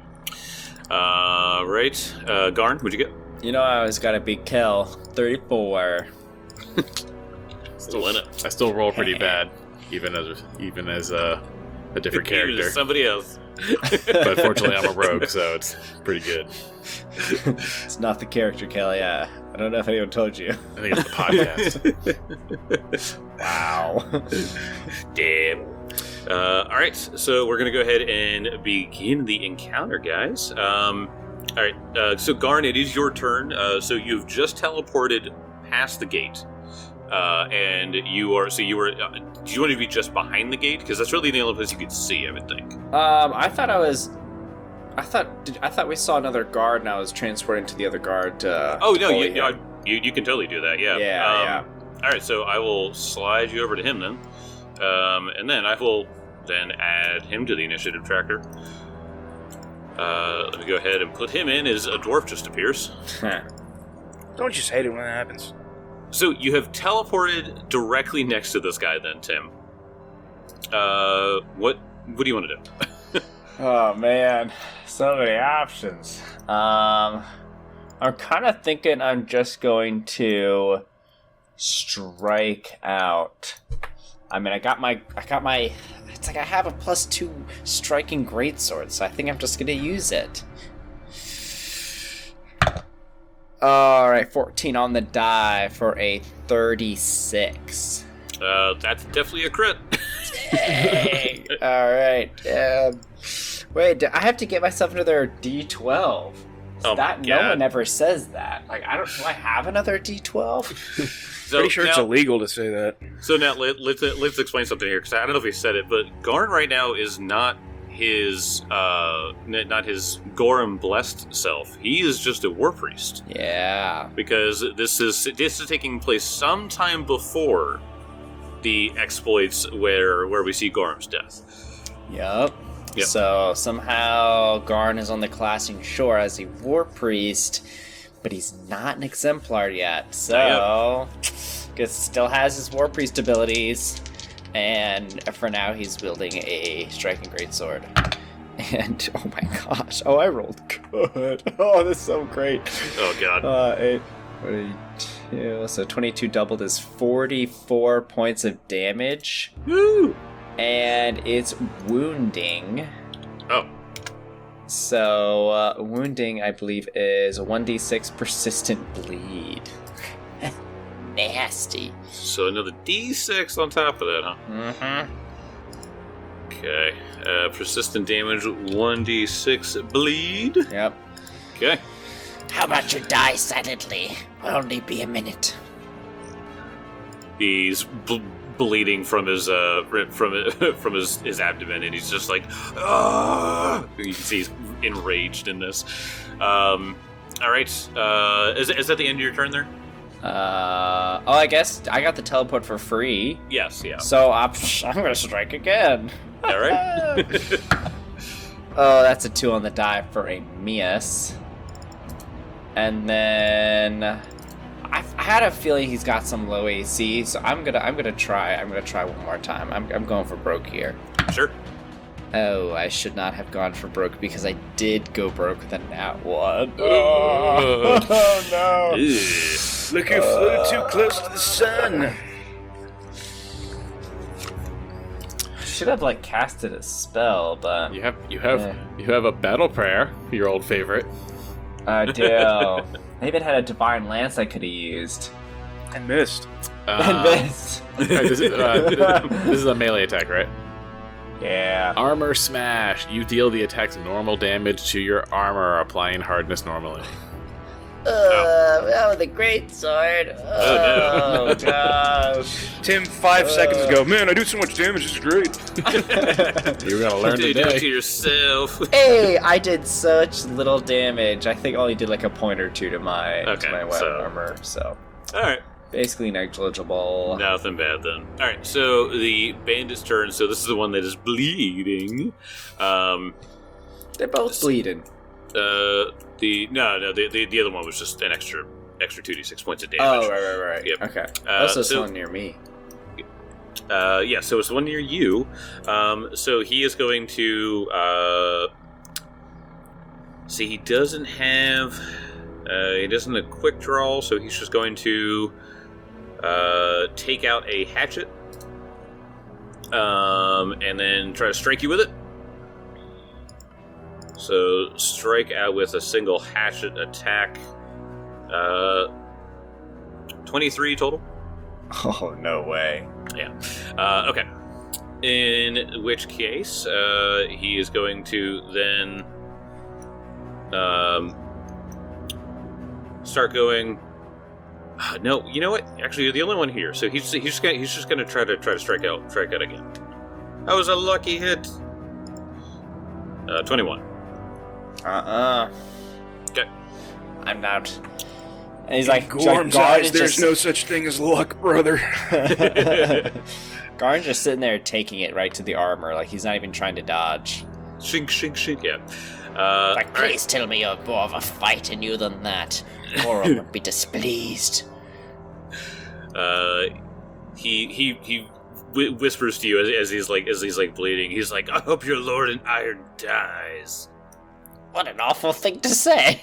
Uh, right. Uh, Garn, what'd you get? You know, I always got to beat Kel. thirty-four. Still in it. I still roll pretty bad, even as even as uh, a different character. Somebody else. But fortunately, I'm a rogue, so it's pretty good. It's not the character, Kel. Yeah. I don't know if anyone told you. I think it's the podcast. Wow. Damn. Uh, all right, so we're gonna go ahead and begin the encounter, guys. Um, all right, uh, so Garn, it is your turn. Uh, so you've just teleported past the gate, uh, and you are. So you were. Uh, do you want to be just behind the gate? Because that's really the only place you could see, I would think. Um, I thought I was. I thought. Did, I thought we saw another guard, and I was transporting to the other guard. Uh, Oh no, bully you, you, him. you you can totally do that. Yeah. Yeah, Um, yeah. All right, so I will slide you over to him then, um, and then I will then add him to the initiative tracker. Uh, let me go ahead and put him in as a dwarf just appears. Don't you just hate it when that happens? So you have teleported directly next to this guy, then Tim. Uh, what what do you want to do? Oh man, so many options. Um, I'm kind of thinking I'm just going to strike out. I mean, I got my, I got my. It's like I have a plus two striking greatsword, so I think I'm just gonna use it. All right, fourteen on the die for a thirty-six. Uh, that's definitely a crit. Dang. All right. Um, wait, do I have to get myself another D twelve. Oh my that no God. one ever says that. Like, I don't. Do I have another D twelve? So Pretty sure it's now- illegal to say that. So now let, let's let's explain something here, because I don't know if he said it, but Garn right now is not his uh n- not his Gorham blessed self. He is just a war priest, Yeah. because this is this is taking place sometime before the exploits where where we see Gorham's death. Yep. Yep. So somehow Garn is on the Classing Shore as a war priest, but he's not an exemplar yet. So, guess still has his war priest abilities, and for now he's wielding a striking greatsword. And oh my gosh! Oh, I rolled good. Oh, this is so great. Oh god. Uh, eight, twenty-two. So twenty-two doubled is forty-four points of damage, Woo! and it's wounding. Oh. So, uh, wounding, I believe, is a one d six persistent bleed. Nasty. So another D six on top of that, huh? Mm-hmm. Okay. Uh, persistent damage, one d six bleed. Yep. Okay. How about you die silently? Will only be a minute. He's bl- bleeding from his uh from from his, his abdomen, and he's just like, ah! You can see he's enraged in this. Um, all right. Uh, is is that the end of your turn there? Uh, oh, I guess I got the teleport for free. Yes, yeah. So I'm, I'm gonna strike again. All right. Oh, that's a two on the die for a miss. And then I, I had a feeling he's got some low A C, so I'm gonna I'm gonna try. I'm gonna try one more time. I'm I'm going for broke here. Sure. Oh, I should not have gone for broke because I did go broke with a nat one. Oh, no. Ugh. Look, you flew too close to the sun. Should have like casted a spell, but You have you have Yeah. you have a battle prayer, your old favorite. I do. I even had a divine lance I could have used. And missed. And Uh, missed. alright, this, is, uh, this is a melee attack, right? Yeah. Armor smash. You deal the attack's normal damage to your armor, applying hardness normally. Uh, that was a great sword. Oh, Oh gosh. Tim, five seconds ago, man, I do so much damage, this is great. You're gonna learn Do it to today. yourself. Hey, I did such little damage. I think I only did like a point or two to my Okay, to my weapon so- armor, so All right. basically negligible. Nothing bad then. All right. So the bandit's turn. So this is the one that is bleeding. Um. They're both bleeding. Uh. The no no the the, the other one was just an extra extra two d six points of damage. Oh right right right. Yep. Okay. Uh, also, so- someone near me. Uh, yeah, so it's the one near you. Um, so he is going to uh, see. He doesn't have. Uh, he doesn't have a quick draw, so he's just going to uh, take out a hatchet, um, and then try to strike you with it. So strike out with a single hatchet attack. Uh, twenty-three total. Oh no way. Uh, okay. In which case, uh, he is going to then um, start going. Uh, no, you know what? Actually, you're the only one here, so he's he's just gonna he's just gonna try to try to strike out strike out again. That was a lucky hit. Uh, twenty-one. Uh-uh. Okay. I'm not. And he's like, Gorm's Garn eyes, is there's just, no such thing as luck, brother. Garn's just sitting there taking it right to the armor, like he's not even trying to dodge. Shink, shink, shink. Yeah. Uh, Like, all right. please tell me you're more of a fight in you than that. Gorum would be displeased. Uh, he he he whi whispers to you as, as he's like as he's like bleeding. He's like, "I hope your lord in iron dies." What an awful thing to say.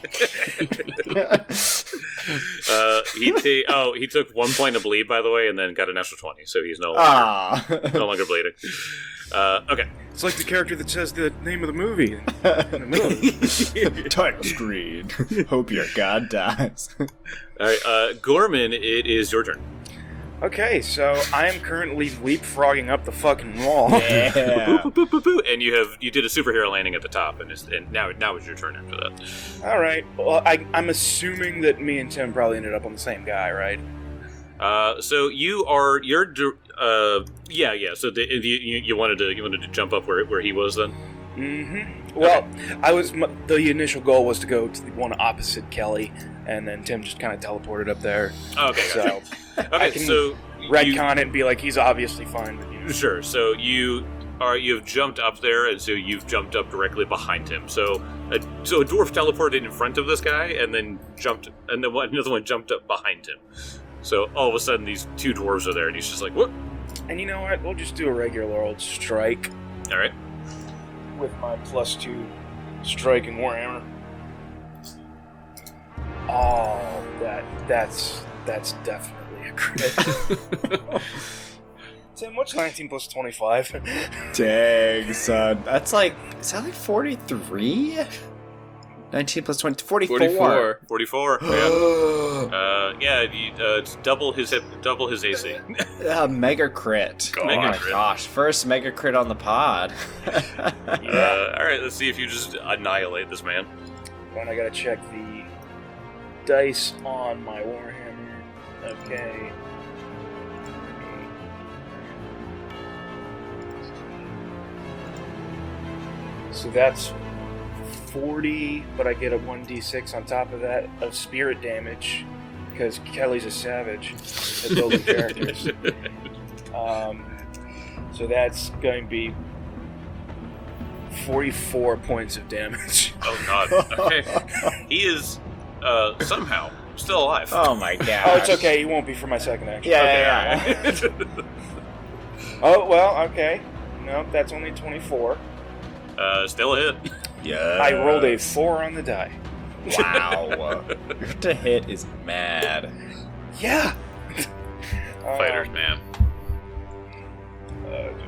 Uh, he ta- oh he took one point of bleed, by the way, and then got an extra twenty, so he's no longer, Ah. no longer bleeding. Uh, okay. It's like the character that says the name of the movie in the middle. Title screen. Hope your god dies. All right, uh, Gorman, it is your turn. Okay, so I am currently leapfrogging up the fucking wall. Yeah. Boop, boop, boop, boop, and you have you did a superhero landing at the top, and, it's, and now now is your turn after that. All right. Well, I, I'm assuming that me and Tim probably ended up on the same guy, right? Uh, so you are you're di- uh yeah yeah. So the, you, you you wanted to you wanted to jump up where where he was then. Mm-hmm. Well, I was m- the initial goal was to go to the one opposite Kelly, and then Tim just kind of teleported up there. Okay, gotcha. So Okay, can so you- retcon it and be like, he's obviously fine with you. Sure. So you are you've jumped up there, and so you've jumped up directly behind him. So a, so a dwarf teleported in front of this guy, and then jumped, and then one, another one jumped up behind him. So all of a sudden, these two dwarves are there, and he's just like, "What?" And you know what? We'll just do a regular old strike All right. with my plus two strike and warhammer. Oh, that that's that's definitely a crit. Tim, what's nineteen plus twenty-five? Dang, son. That's like, is that like forty-three? nineteen plus twenty, forty-four. forty-four. Forty-four. Yeah. Uh, yeah. You, uh, it's double his hit, double his A C. Uh, mega crit. Oh Mega my crit. gosh, first mega crit on the pod. Uh, all right. Let's see if you just annihilate this man. And I gotta check the dice on my warhammer. Okay. So that's forty, but I get a one d six on top of that of spirit damage because Kelly's a savage at building characters. Um, so that's going to be forty-four points of damage. Oh god. Okay. He is uh, somehow still alive. Oh my god. Oh, it's okay. He won't be for my second action. Yeah, Okay, yeah, yeah. all right. Oh, well, okay. No, that's only twenty-four. uh, still a hit. Yeah. I rolled a four on the die. Wow. Your to hit is mad. Yeah. Uh, Fighters, man. Uh,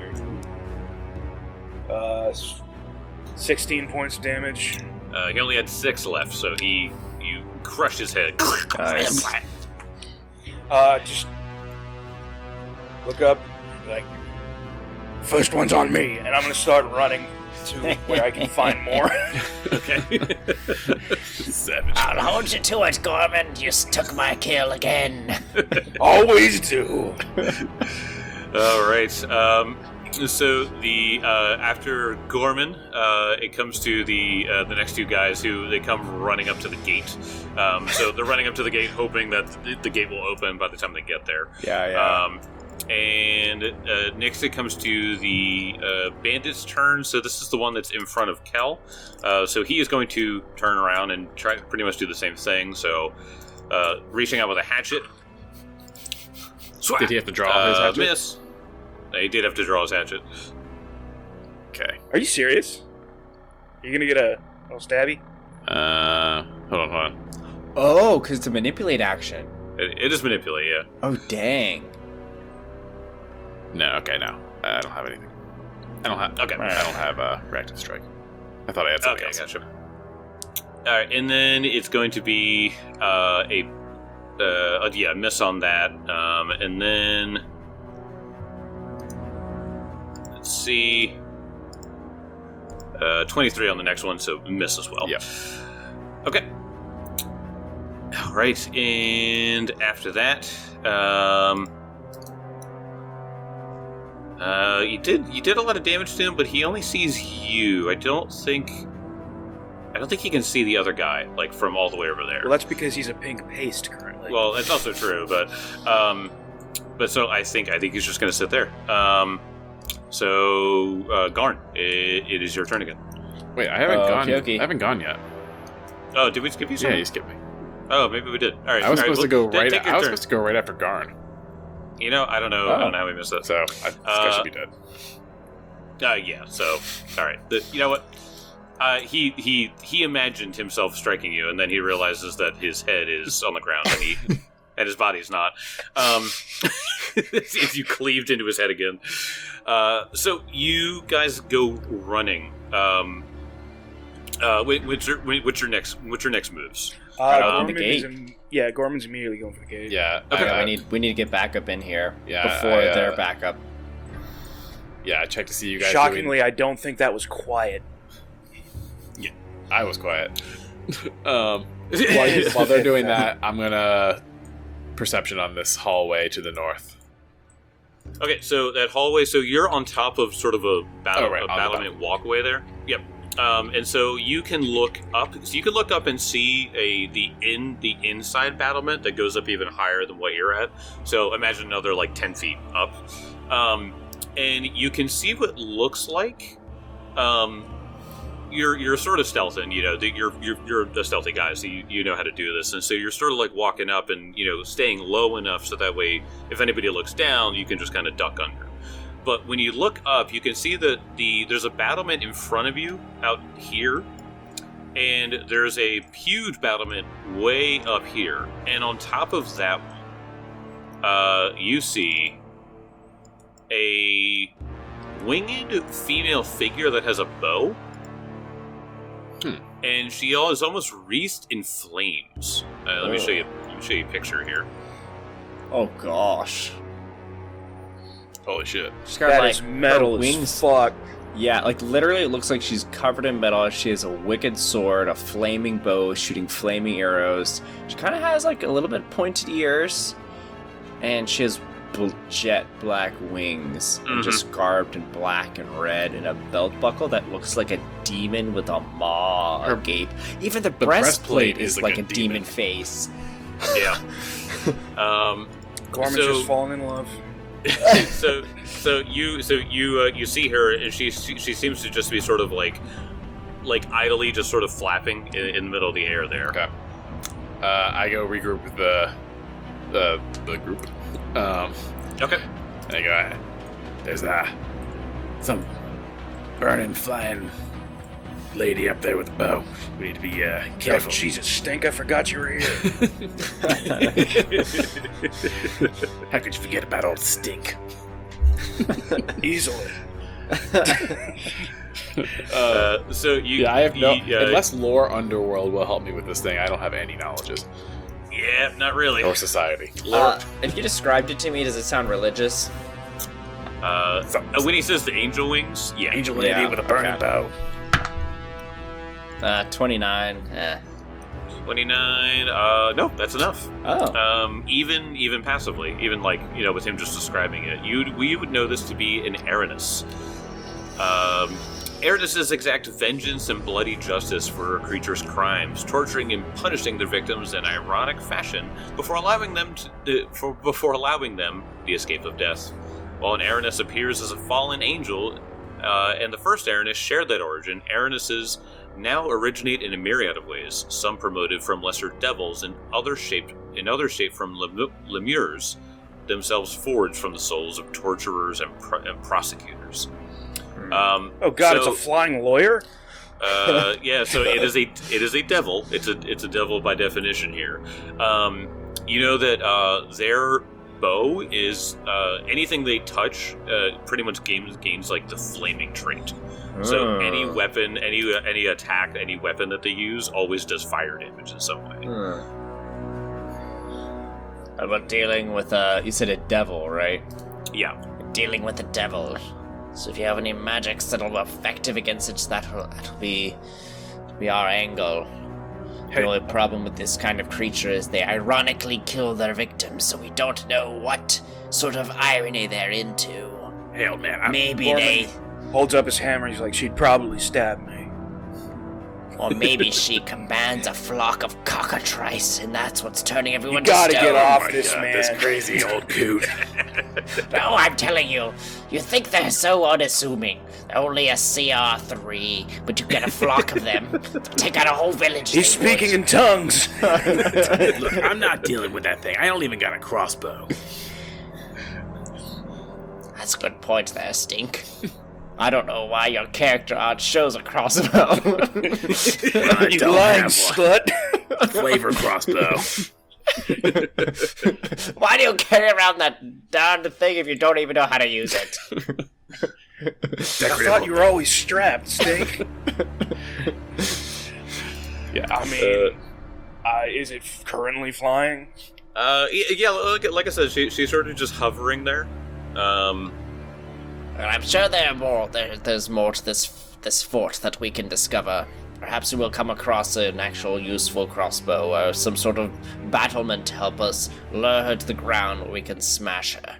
uh, s- sixteen points of damage. Uh, he only had six left, so he you crushed his head. Nice. Uh, just look up, like, first one's on me, and I'm gonna start running to where I can find more. Okay. Savage. I'll hold you to it, Gorman. You took my kill again. Always do. All right. Um, so the uh, after Gorman, uh, it comes to the uh, the next two guys who they come running up to the gate. Um, so they're running up to the gate, hoping that the, the gate will open by the time they get there. Yeah, yeah. Um, and uh, next it comes to the uh, bandit's turn. So this is the one that's in front of Kel. Uh, so he is going to turn around and try pretty much do the same thing. So uh, reaching out with a hatchet. Did he have to draw his Uh, hatchet? miss. He did have to draw his hatchet. Okay. Are you serious? You gonna get a little stabby? Uh, hold on, hold on. Oh, because it's a manipulate action. It, it is manipulate, yeah. Oh, dang. No, okay, no. I don't have anything. I don't have. Okay. I don't have uh, reactive strike. I thought I had something Okay, else. gotcha. All right, and then it's going to be uh, a uh, yeah miss on that, um, and then let's see, uh, twenty-three on the next one, so miss as well. Yep. Okay. All right, and after that, um, uh, you did you did a lot of damage to him, but he only sees you. I don't think. I don't think he can see the other guy, like, from all the way over there. Well, that's because he's a pink paste currently. Well, that's also true, but, um, but so I think I think he's just going to sit there. Um, so, uh, Garn, it, it is your turn again. Wait, I haven't Oh, gone. okey-dokey. I haven't gone yet. Oh, did we skip you? Yeah, Something? you skipped me. Oh, maybe we did. All right. I was all right, supposed to well, go t- right. Take your I was turn. supposed to go right after Garn. You know, I don't know. I Oh. don't know how we missed that. So I think I Uh, should be dead. Uh, yeah. So, all right. The, you know what? Uh, he he he imagined himself striking you, and then he realizes that his head is on the ground, and he and his body's not. Um, as you cleaved into his head again. Uh, so you guys go running. Um, uh, wh- what's your wh- what's your next what's your next moves? uh, Right open Gorman the is gate. im- yeah, Gorman's immediately going for the gate. Yeah. Okay. I, Yeah, uh, we need we need to get backup in here Yeah, before I, uh, their backup. Yeah, I checked to see you guys. Shockingly, I don't think that was quiet. doing, I was quiet. um, while, you- while they're doing that, I'm gonna perception on this hallway to the north. Okay, so that hallway. So you're on top of sort of a battle, Oh, right, a on the battlement walkway there. Yep. Um, and so you can look up. So you can look up and see a the in the inside battlement that goes up even higher than what you're at. So imagine another like ten feet up, um, and you can see what looks like. Um, you're you're sort of stealthing, you know. You're you're you're a stealthy guy, so you, you know how to do this, and so you're sort of like walking up and you know staying low enough so that way if anybody looks down, you can just kind of duck under. But when you look up, you can see that the there's a battlement in front of you out here, and there's a huge battlement way up here, and on top of that one, uh, you see a winged female figure that has a bow. Hmm. And she is almost wreathed in flames. Uh, let me Oh. show you. Let me show you a picture here. Oh gosh. Holy shit! She's got That like is metal her as wings. fuck. Yeah, like literally, it looks like she's covered in metal. She has a wicked sword, a flaming bow, shooting flaming arrows. She kind of has like a little bit pointed ears, and she has bl- jet black wings, and Mhm. just garbed in black and red, and a belt buckle that looks like a demon with a maw Her- agape. Even the, the breastplate, breastplate is is like, like a a demon demon. face. Yeah. Um, Gorman's so, just falling in love. so, so you, so you, uh, you see her, and she, she, she seems to just be sort of like, like idly, just sort of flapping in, in the middle of the air there. Okay. Uh, I go regroup with the the the group. Um, Okay. I go. There's uh, some burning, flying lady up there with a bow. We need to be uh, Oh, careful. Jesus, Stink, I forgot you were here. How could you forget about old Stink? Easily. Uh, so you, Yeah, I have no. you, uh, Unless lore underworld will help me with this thing, I don't have any knowledges yeah, not really. or society. Uh, if you described it to me, does it sound religious? Uh, when he says the angel wings, yeah. Angel lady lady with with a a burning burning bow. Uh, twenty-nine. Eh. twenty-nine. Uh, no, that's enough. Oh. Um, even even passively, even like you know, with him just describing it, you we would know this to be an Aranus. Um, Aranus exact vengeance and bloody justice for a creature's crimes, torturing and punishing their victims in ironic fashion before allowing them to, uh, for, before allowing them the escape of death. While an Aranus appears as a fallen angel, uh, and the first Aranus shared that origin, Aranuses now originate in a myriad of ways. Some promoted from lesser devils, and other shaped in other shape from lem- lemures, themselves forged from the souls of torturers and, pro- and prosecutors. Um, Oh God, so, it's a flying lawyer? uh, yeah, so it is a it is a devil. It's a it's a devil by definition here. Um, you know that uh, their bow is uh, anything they touch uh, pretty much gains gains like the flaming trait. So Hmm. any weapon, any any attack, any weapon that they use always does fire damage in some way. Hmm. About dealing with uh you said a devil, right? Yeah. Dealing with the devil. So if you have any magics that'll be effective against it, that'll, that'll be, be our angle. The only problem with this kind of creature is they ironically kill their victims, so we don't know what sort of irony they're into. Hell, man. I'm, Maybe Gorman they, holds up his hammer. He's like, she'd probably stab me. or maybe she commands a flock of cockatrice, and that's what's turning You everyone gotta to get stone. off my this God, man. this crazy old coot. No, I'm telling you, you think they're so unassuming. They're only a C R three, but you get a flock of them. Take out a whole village. He's they would. speaking in tongues. Look, I'm not dealing with that thing. I don't even got a crossbow. That's a good point there, Stink. I don't know why your character art shows a crossbow. I You don't lying have slut. one. Flavor crossbow. Why do you carry around that darned thing if you don't even know how to use it? I thought you were always strapped, Stink. Yeah. I mean, uh, is it currently flying? Uh, y- yeah. Like, like I said, she, she's sort of just hovering there. Um, Well, I'm sure there are more. There, there's more to this this fort that we can discover. Perhaps we will come across an actual useful crossbow or some sort of battlement to help us lure her to the ground where we can smash her.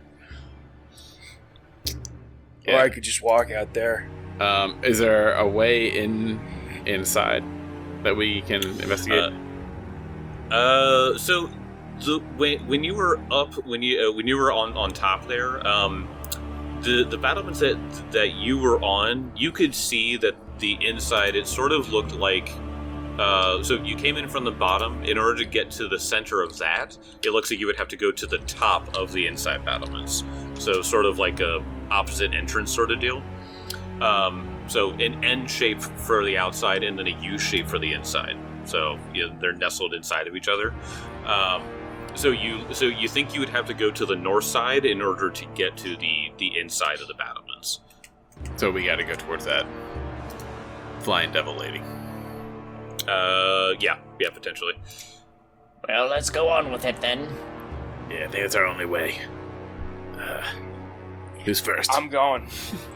Or I could just walk out there. Um, is there a way in inside that we can investigate? Uh, uh, so the when when you were up when you uh, when you were on, on top there, um, the the battlements that that you were on, you could see that the inside it sort of looked like. Uh, so you came in from the bottom. In order to get to the center of that, it looks like you would have to go to the top of the inside battlements. So sort of like a opposite entrance sort of deal. Um, so an N shape for the outside and then a U shape for the inside. So you know, they're nestled inside of each other. Um, so you so you think you would have to go to the north side in order to get to the the inside of the battlements. So we got to go towards that flying devil lady. Uh, yeah, yeah, potentially. Well, let's go on with it then. Yeah, I think it's our only way. Uh, who's first? I'm going.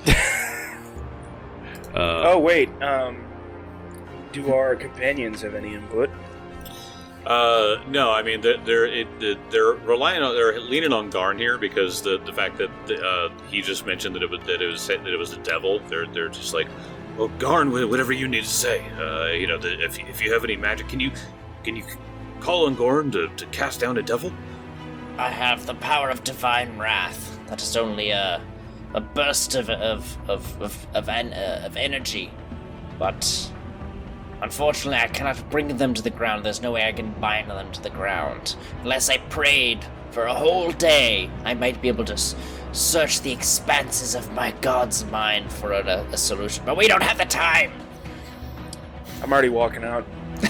Uh, Oh wait, um, do our companions have any input? Uh, no, I mean they're they're, it, they're relying on they're leaning on Garn here because the the fact that uh, he just mentioned that it was that it was that it was a devil. They're they're just like, well, Garn, whatever you need to say. Uh, you know, the, if if you have any magic, can you can you call on Gorn to, to cast down a devil? I have the power of divine wrath. That is only a a burst of of of of of, en- uh, of energy, but unfortunately, I cannot bring them to the ground. There's no way I can bind them to the ground unless I prayed for a whole day. I might be able to s- search the expanses of my god's mind for a, a solution, but we don't have the time. I'm already walking out.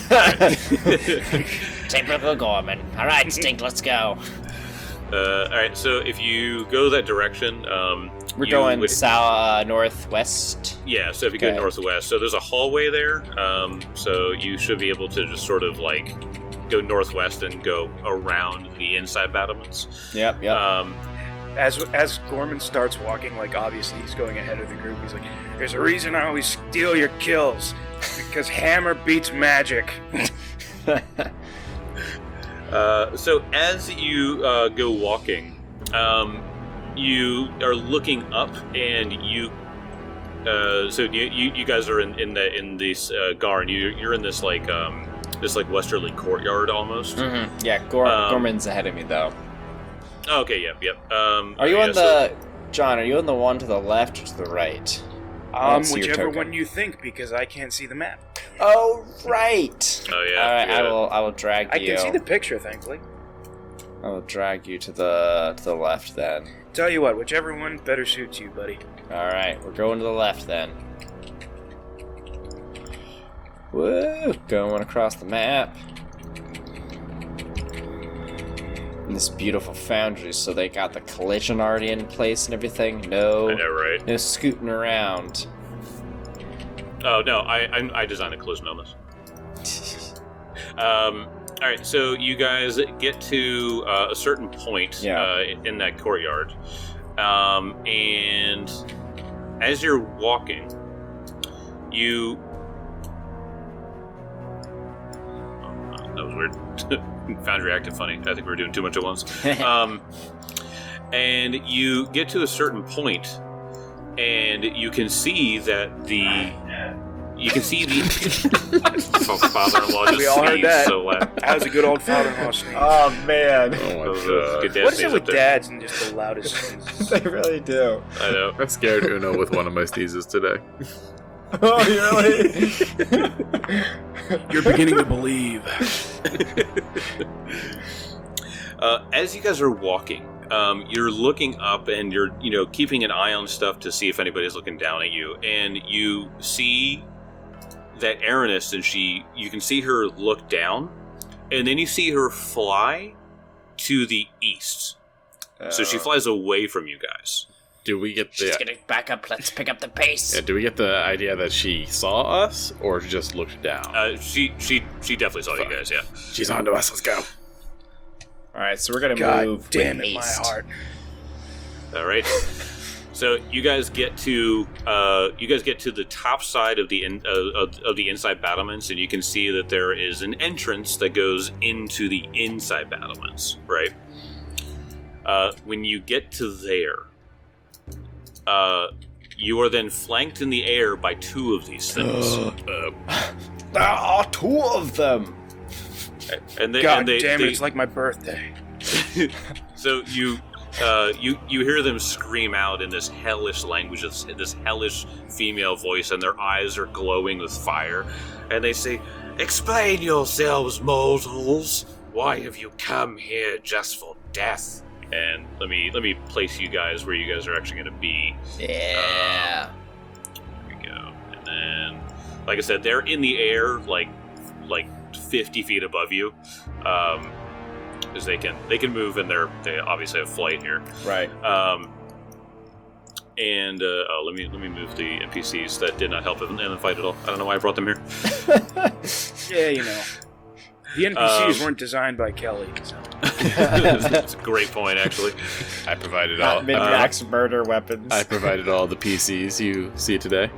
Typical Gorman. All right, Stink, let's go. Uh, all right, so if you go that direction, um, We're you going would- south, uh, northwest. Yeah, so if you go Okay. northwest, so there's a hallway there. Um, so you should be able to just sort of like go northwest and go around the inside battlements. Yep, yep. Um, As as Gorman starts walking, like obviously he's going ahead of the group. He's like, "There's a reason I always steal your kills, because hammer beats magic." uh, so as you uh, go walking, um, you are looking up, and you. Uh, so you, you you guys are in in the in this uh, Garn. You you're in this like um this like westerly courtyard almost. Mm-hmm. Yeah, Gor- Um, Gorman's ahead of me, though. Oh, okay, yep, yep. Um, Are you yeah, on so- the... John, are you on the one to the left or to the right? I Um, don't see your whichever token. one you think, because I can't see the map. Oh, right! Oh yeah. All right, yeah. I will. I will drag I you. can see the picture, thankfully. I will drag you to the to the left then. Tell you what, whichever one better suits you, buddy. All right, we're going to the left then. Woo! Going across the map. And this beautiful foundry, so they got the collision already in place and everything. No, I know, right? no scooting around. Oh no, I I, I designed a collision on this. Um, all right, so you guys get to uh, a certain point Yeah. uh, in that courtyard, um, and as you're walking, you. Oh, that was weird. Foundry acted funny. I think we were doing too much at once. Um, and you get to a certain point, and you can see that the. You can see the father-in-law just We all heard sneezed that. so loud. That was a good old father-in-law sneeze. Oh man, Oh my Those- god. those good dad what is sneeze it up with there. dads and just the loudest sneezes? they really do. I know. I scared Uno with one of my sneezes today. Oh, really? You're beginning to believe. uh, as you guys are walking, um, you're looking up and you're, you know, keeping an eye on stuff to see if anybody's looking down at you, and you see that Aranis, and she, you can see her look down, and then you see her fly to the east. So she Uh, flies away from you guys. Do we get She's the getting back up. Let's pick up the pace. yeah, do we get the idea that she saw us or just looked down? Uh, she, she, she definitely saw Fuck. you guys. Yeah. She's onto us. Let's go. All right, so we're gonna God move damn with it, my haste. heart. All right. So you guys get to uh, you guys get to the top side of the in, uh, of, of the inside battlements, and you can see that there is an entrance that goes into the inside battlements. Right. Uh, when you get to there, uh, you are then flanked in the air by two of these things, uh, There are two of them. and they, God and they, damn it, they- it's like my birthday. so you uh, you you hear them scream out in this hellish language, this, this hellish female voice, and their eyes are glowing with fire, and they say, "Explain yourselves, mortals. Why have you come here just for death?" And let me let me place you guys where you guys are actually going to be. Yeah. Here we go. And then, like I said, they're in the air, like like fifty feet above you. Um, because they can they can move, and they're they obviously have flight here. Right. Um, and uh, oh, let me let me move the N P Cs that did not help in the fight at all. I don't know why I brought them here. Yeah, you know. The N P Cs Um, weren't designed by Kelly. So. That's a great point, actually. I provided all. Not mid-max murder weapons. I provided all the P Cs you see today.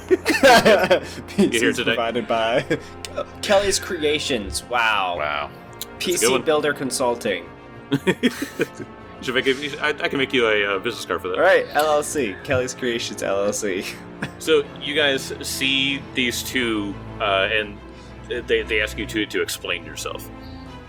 P Cs here today? provided by Kelly's Creations. Wow. Wow. P That's a good C one. Builder Consulting. Should make it, I, I can make you a uh, business card for that. All right, L L C. Kelly's Creations L L C. So you guys see these two, uh, and they, they ask you to to explain yourself.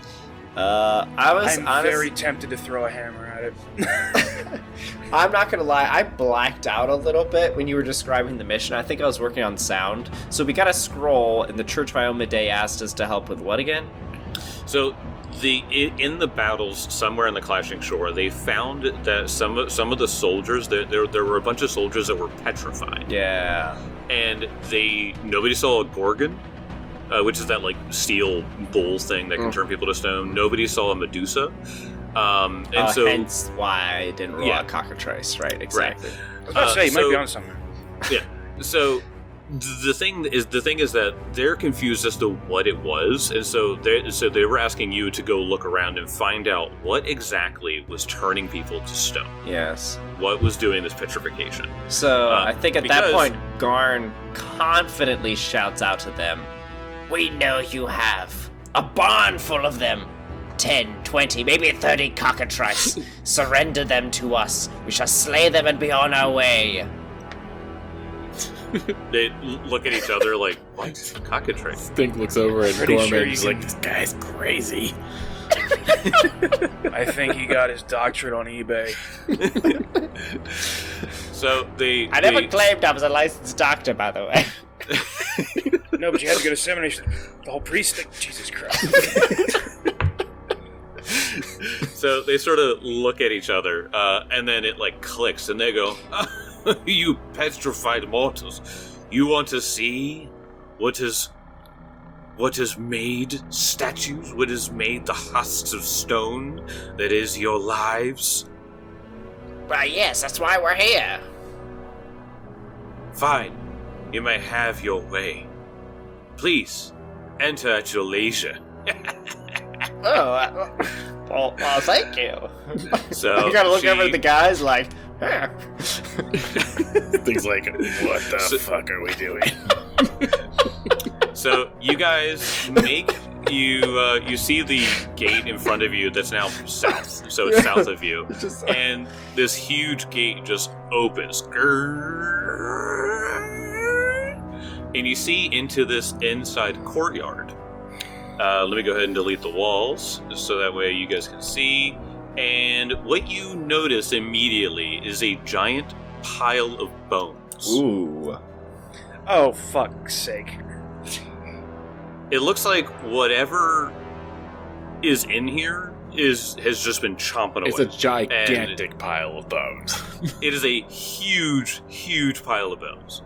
Uh, I was I'm honest- very tempted to throw a hammer at it. I'm not gonna lie, I blacked out a little bit when you were describing the mission. I think I was working on sound. So we got a scroll, and the Church of Ioma Day asked us to help with what again? So the i- in the battles somewhere in the Clashing Shore, they found that some of, some of the soldiers there, there there were a bunch of soldiers that were petrified, Yeah. and they nobody saw a Gorgon, uh, which is that like steel bull thing that can Mm. turn people to stone. Nobody saw a Medusa, um, and Uh, so hence why I didn't roll Yeah. a cockatrice, right? Exactly. I was about to Uh, say, you might so- be on something. so the thing is the thing is that they're confused as to what it was, and so they so they were asking you to go look around and find out what exactly was turning people to stone. Yes. What was doing this petrification? So Uh, I think at that because- point, Garn confidently shouts out to them. We know you have a barn full of them. Ten, twenty, maybe thirty cockatrice. Surrender them to us. We shall slay them and be on our way. They l- look at each other like, what? Cockatrice. Stink looks over at Pretty Gorman. sure you He's can- like, this guy's crazy. I think he got his doctorate on eBay. So they. I never they- claimed I was a licensed doctor, by the way. No, but you had to go to seminary. The whole priest thing. Jesus Christ. So they sort of look at each other, uh, and then it like clicks, and they go, "You petrified mortals, you want to see what is what has made statues? What has made the husks of stone that is your lives? Well, yes, that's why we're here. Fine, you may have your way. Please enter at your leisure." Oh, uh, well, well, thank you. So I gotta look she- over at the guys like, huh. Things like, what the So- fuck are we doing? So you guys make you uh, you see the gate in front of you that's now south, so it's south of you, and this huge gate just opens, and you see into this inside courtyard. Uh, let me go ahead and delete the walls, just so that way you guys can see. And what you notice immediately is a giant pile of bones. Ooh. Oh, fuck's sake. It looks like whatever is in here is has just been chomping away. It's a gigantic pile of bones. It is a huge, huge pile of bones.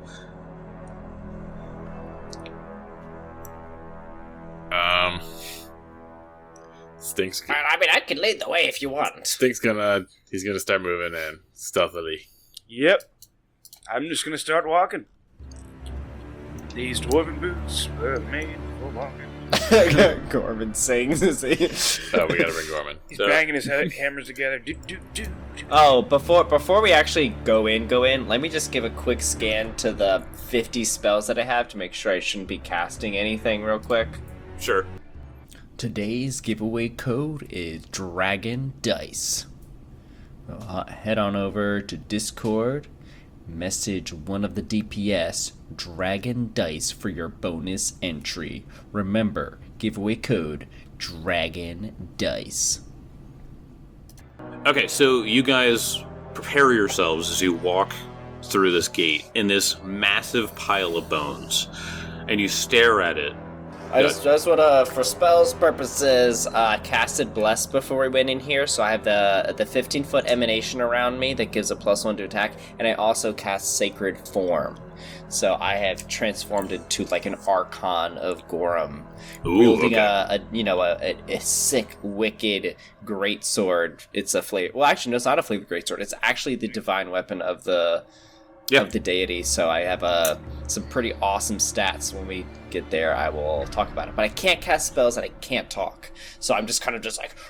Um, Stink's Well, I mean, I can lead the way if you want. Stink's gonna he's gonna start moving in stealthily. Yep. I'm just gonna start walking. These dwarven boots were made for walking. Gorman sings. As he... Oh, we gotta bring Gorman. He's So- banging his he- hammers together. Do, do, do, do. Oh, before before we actually go in, go in. Let me just give a quick scan to the fifty spells that I have to make sure I shouldn't be casting anything real quick. Sure. Today's giveaway code is Dragon Dice. Uh, head on over to Discord, message one of the D P S, Dragon Dice, for your bonus entry. Remember, giveaway code Dragon Dice. Okay, so you guys prepare yourselves as you walk through this gate in this massive pile of bones, and you stare at it. I just, just want to, for spells purposes, uh, casted Bless before we went in here, so I have the the fifteen foot emanation around me that gives a plus one to attack, and I also cast Sacred Form. So I have transformed it to like an Archon of Gorum, Ooh, wielding okay. a, a you know a, a, a sick, wicked great sword. It's a flavor. Well, actually, no, it's not a flavor great sword. It's actually the divine weapon of the Yeah. of the deity. So I have uh, some pretty awesome stats. When we get there, I will talk about it. But I can't cast spells and I can't talk. So I'm just kind of just like.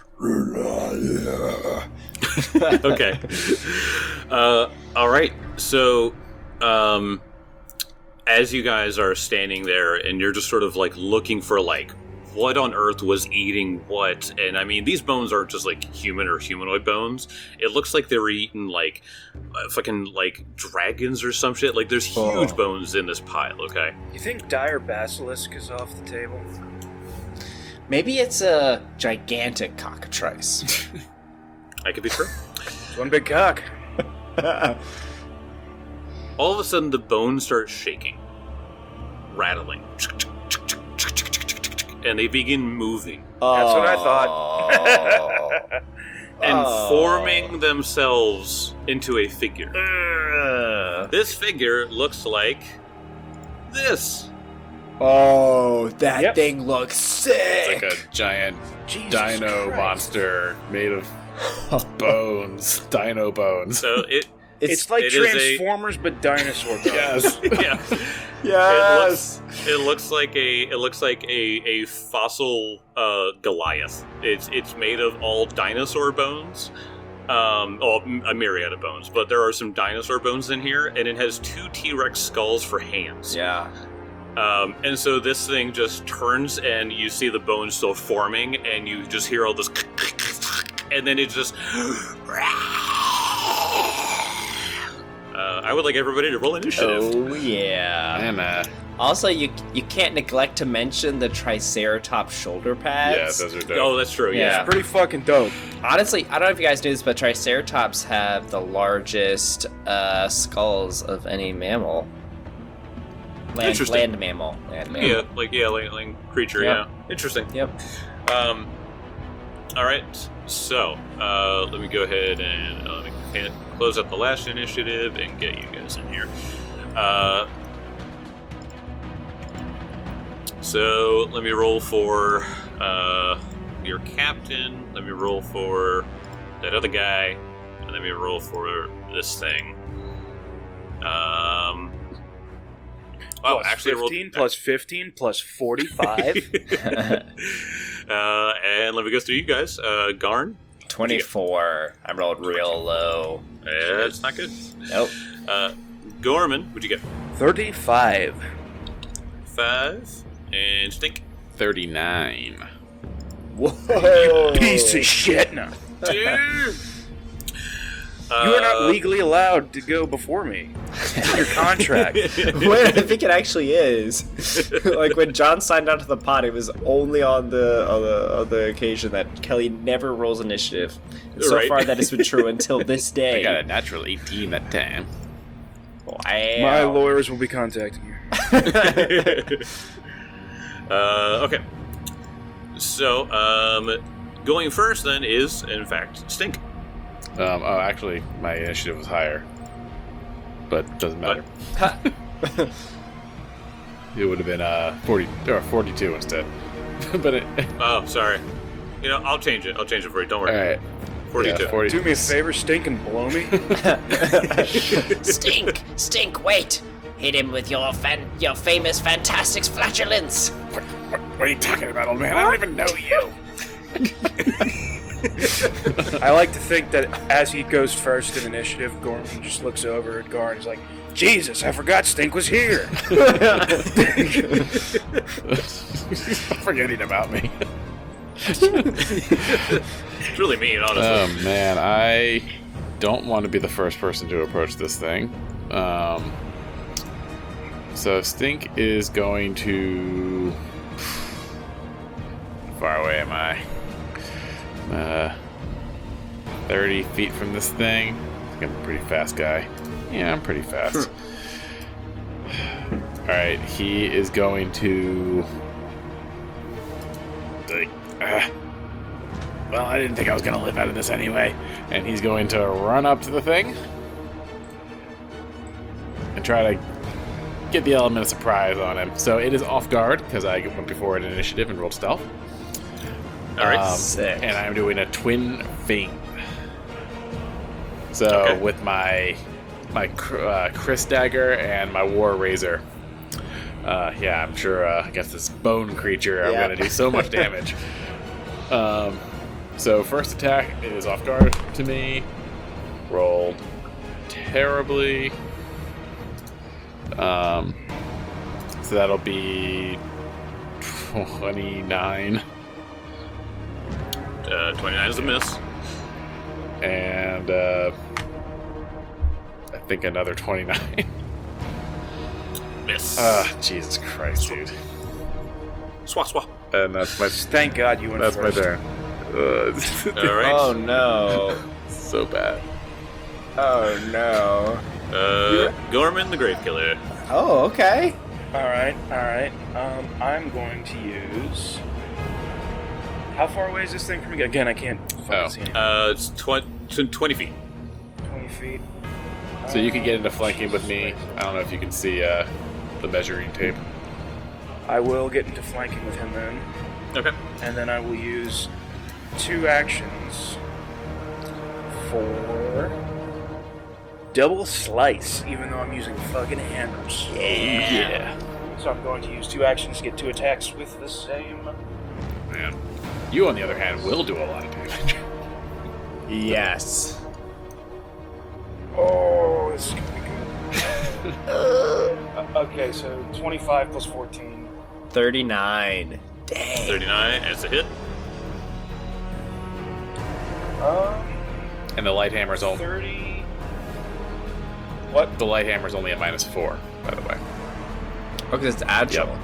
Okay. Uh, all right. So, um, as you guys are standing there and you're just sort of like looking for like what on earth was eating what, and I mean these bones aren't just like human or humanoid bones. It looks like they were eating like uh, fucking like dragons or some shit. Like there's huge Oh. bones in this pile. Okay. You think Dire Basilisk is off the table? Maybe it's a gigantic cockatrice. I could be true. It's one big cock. All of a sudden, the bones start shaking, rattling, and they begin moving That's what I thought. and Oh. forming themselves into a figure. Ugh. This figure looks like this. Oh, that Yep. thing looks sick. It's like a giant Jesus dino Christ. monster made of bones. Dino bones. So it, It's, like it is a- Transformers, but dinosaur. Yes. yeah, yes. it looks, it looks like a, it looks like a, a fossil uh, Goliath. It's, it's made of all dinosaur bones. Um, oh, a myriad of bones, but there are some dinosaur bones in here, and it has two T-Rex skulls for hands. Yeah. Um, and so this thing just turns, and you see the bones still forming, and you just hear all this, and then it just. Uh, I would like everybody to roll initiative. Oh yeah. And uh, Also, you you can't neglect to mention the Triceratops shoulder yeah, pads. those are dope. Oh, that's true. Yeah. Yeah. Pretty fucking dope. Honestly, I don't know if you guys knew this, but Triceratops have the largest uh, skulls of any mammal. Land, Interesting. land mammal. Land mammal. Yeah, like yeah, like, like creature. Yep. Yeah, interesting. Yep. Um, all right, so uh, let me go ahead and uh, let me can- close up the last initiative and get you guys in here. Uh, so let me roll for uh, your captain. Let me roll for that other guy, and let me roll for this thing. Um. Oh, Plus actually, I rolled fifteen plus fifteen plus forty-five. uh, and let me go through you guys. Uh, Garn. twenty-four. I rolled real low. Yeah, that's not good. Nope. Uh, Gorman, what'd you get? Thirty-five. Five. And Stink. thirty-nine. Whoa. Piece of shit. No. Dude. You are not Uh, legally allowed to go before me. It's in your contract. Wait, I think it actually is. Like when John signed on to the pod, it was only on the on the, on the occasion that Kelly never rolls initiative. And so Right. far, that has been true until this I day. got a natural eighteen that time. Wow. My lawyers will be contacting you. uh, okay. So, um, going first then is, in fact, Stink. Um, oh, actually, my initiative was higher, but doesn't matter. It would have been uh forty or forty-two instead. But it, Oh, sorry. You know, I'll change it. I'll change it for you. Don't all worry. right, forty-two. yeah, forty. Do me a favor, stink and blow me. Stink! Stink, wait! Hit him with your fan- your famous Fantastics flatulence! What, what, what are you talking about, old man? I don't even know you. I like to think that as he goes first in initiative, Gorman just looks over at Gar and is like, Jesus, I forgot Stink was here. Stop forgetting about me. It's really mean, honestly. Oh man, I don't want to be the first person to approach this thing. Um, so Stink is going to. How far away am I? Uh, thirty feet from this thing. I think I'm a pretty fast guy. Yeah, I'm pretty fast. All right, he is going to. Like, uh, well, I didn't think I was going to live out of this anyway. And he's going to run up to the thing and try to get the element of surprise on him. So it is off guard because I went before an initiative and rolled stealth. All right. Um, Sick. And I'm doing a twin feint. So Okay. with my my cr- uh, Chris dagger and my war razor. Uh, yeah, I'm sure uh, against this bone creature, I'm Yeah. going to do so much damage. Um, so first attack is off guard to me. Rolled terribly. Um, so that'll be twenty-nine. Uh, twenty-nine is a miss. And uh, I think another twenty-nine. Miss. Ah, Jesus Christ, dude. Swat, swat. And that's my Thank God you went that's my first. turn. Uh, All right. Oh no. so bad. Oh no. Uh, Gorman the Grave Killer. Oh, okay. All right, all right. Um, I'm going to use. How far away is this thing from me? Again, I can't fucking Oh. see anything. Uh, it's twenty, twenty feet. Twenty feet. So you can get into flanking with me. I don't know if you can see uh, the measuring tape. I will get into flanking with him then, Okay. and then I will use two actions for double slice, even though I'm using fucking hammers. Yeah. So I'm going to use two actions to get two attacks with the same. Man. You, on the other hand, will do a lot of damage. Yes. Oh, this is gonna be good. uh, okay, so twenty-five plus fourteen. thirty-nine. Dang. thirty-nine. That's a hit. Um, And the light hammer's only thirty. What? the light hammer's only a minus four, by the way. Oh, because it's agile.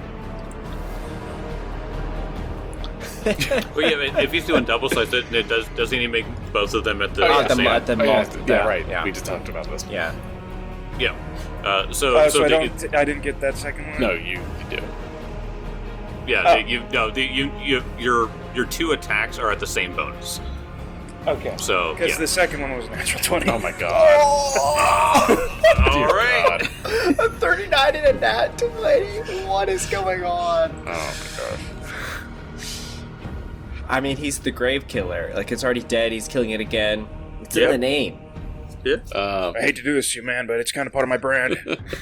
Well, yeah, but if he's doing double slice, it, it does doesn't he make both of them at the, Oh, the at the same? mo- at the Oh, yeah, multi- yeah, yeah, right. yeah. We just talked about this. Yeah. Yeah. Uh, so Uh, so, so I the- don't. I didn't get that second one. No, you, you do. yeah, Oh. the- you no, the, you you your your two attacks are at the same bonus. Okay. So Because yeah. the second one was a natural twenty. Oh my god. All right. A thirty-nine and a nat twenty. What is going on? Oh my god. I mean, he's the grave killer. Like, it's already dead. He's killing it again. It's Yep. in the name. Yeah. Um, I hate to do this to you, man, but it's kind of part of my brand.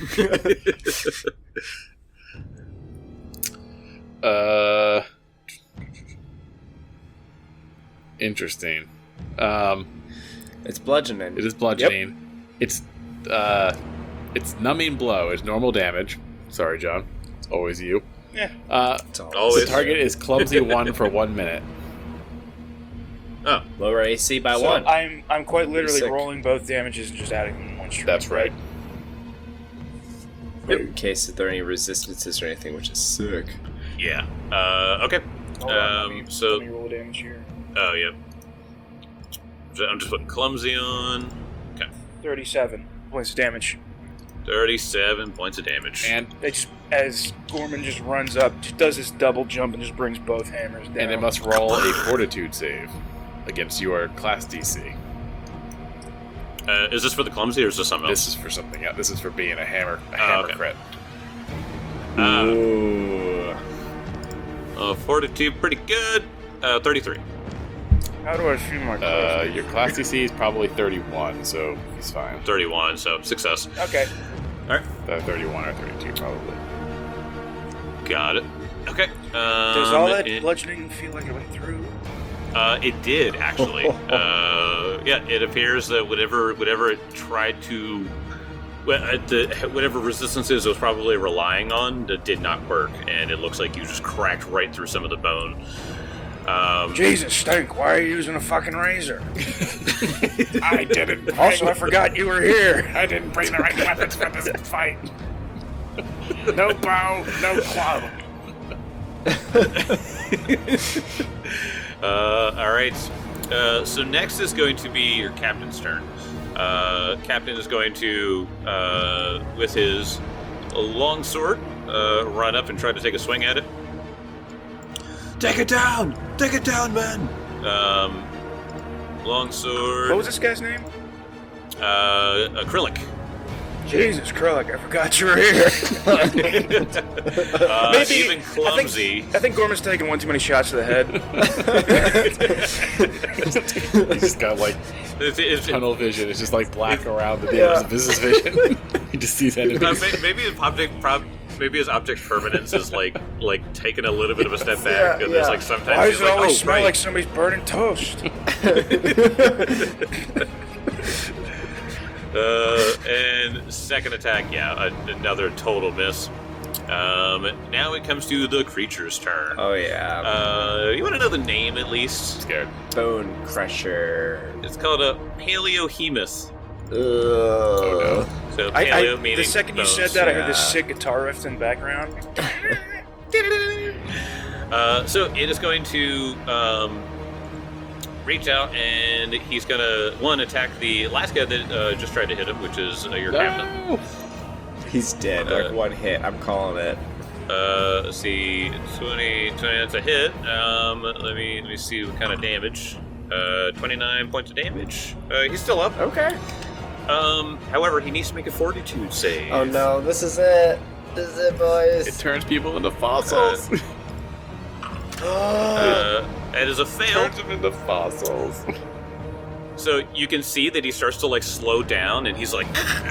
uh, interesting. Um, It's bludgeoning. it is bludgeoning. It's uh, it's numbing blow. It's normal damage. Sorry, John. It's always you. Yeah. Uh, It's all- Always. the target is clumsy one for one minute. Oh, Lower A C by so one. I'm I'm quite literally Sick. rolling both damages and just adding them in one string. That's right. In case if there are any resistances or anything, which is sick. yeah. Uh, okay. Hold on, Um, let me, so- let me roll damage here. Oh, yeah. So I'm just putting clumsy on. Okay. Thirty-seven points of damage. thirty-seven points of damage. And They just as Gorman just runs up, just does this double jump and just brings both hammers down. and it must roll a fortitude save against your class D C. Uh, is this for the clumsy or is this something else? This is for something else. This is for being a hammer, a Oh, hammer okay. crit. Uh, Ooh. uh, fortitude, pretty good. Uh, thirty-three. How do I feel my Uh, clothes? your class D C is probably thirty-one, so he's fine. thirty-one, so success. Okay. All right. Uh, thirty-one or thirty-two, probably. Got it. Okay. Um, Does all that it, bludgeoning feel like it went through? uh, it did actually. uh, yeah, it appears that whatever whatever it tried to, well, uh, the, whatever resistances it was probably relying on, that did not work, and it looks like you just cracked right through some of the bone. Um, Jesus, Stink, why are you using a fucking razor? I didn't. Also, I forgot you were here. I didn't bring the right weapons for this fight. No bow, no club. Uh, all right. Uh, so next is going to be your captain's turn. Uh, captain is going to, uh, with his long sword, uh, run up and try to take a swing at it. Take it down! Take it down, man! Um, long sword. What was this guy's name? Uh, acrylic. Jesus, Krullik, I forgot you were here. Uh, Maybe- even I clumsy. think, I think Gorman's taking one too many shots to the head. He's just got like It's- it's- tunnel vision. It's just like black around the Yeah. yeah. business vision. He just sees Uh, enemies. may- maybe his object, prob- maybe his object permanence is like, like taking a little bit of a step back. Yeah, and there's yeah. like sometimes Why he's does it like, always oh, smell right. like somebody's burning toast? Uh, and second attack, yeah, a- another total miss. Um, now it comes to the creature's turn. Oh yeah. Uh, you want to know the name at least? Scared. Bone crusher. It's called a Paleohemoth. Oh So I, paleo I, meaning the second you bones. said that, I heard this yeah. sick guitar riff in the background. Uh, so it is going to um, reach out, and he's going to, one, attack the last guy that uh, just tried to hit him, which is uh, your captain. He's dead. Uh, like one hit. I'm calling it. Uh, let's see, twenty, twenty, that's a hit. Um, let me let me see what kind of damage. Uh, twenty-nine points of damage. Uh, he's still up. Okay. Um, however, he needs to make a fortitude save. Oh no, this is it. This is it, boys. It turns people into fossils. Uh, that is a fail. turns them into fossils. So you can see that he starts to like slow down, and he's like,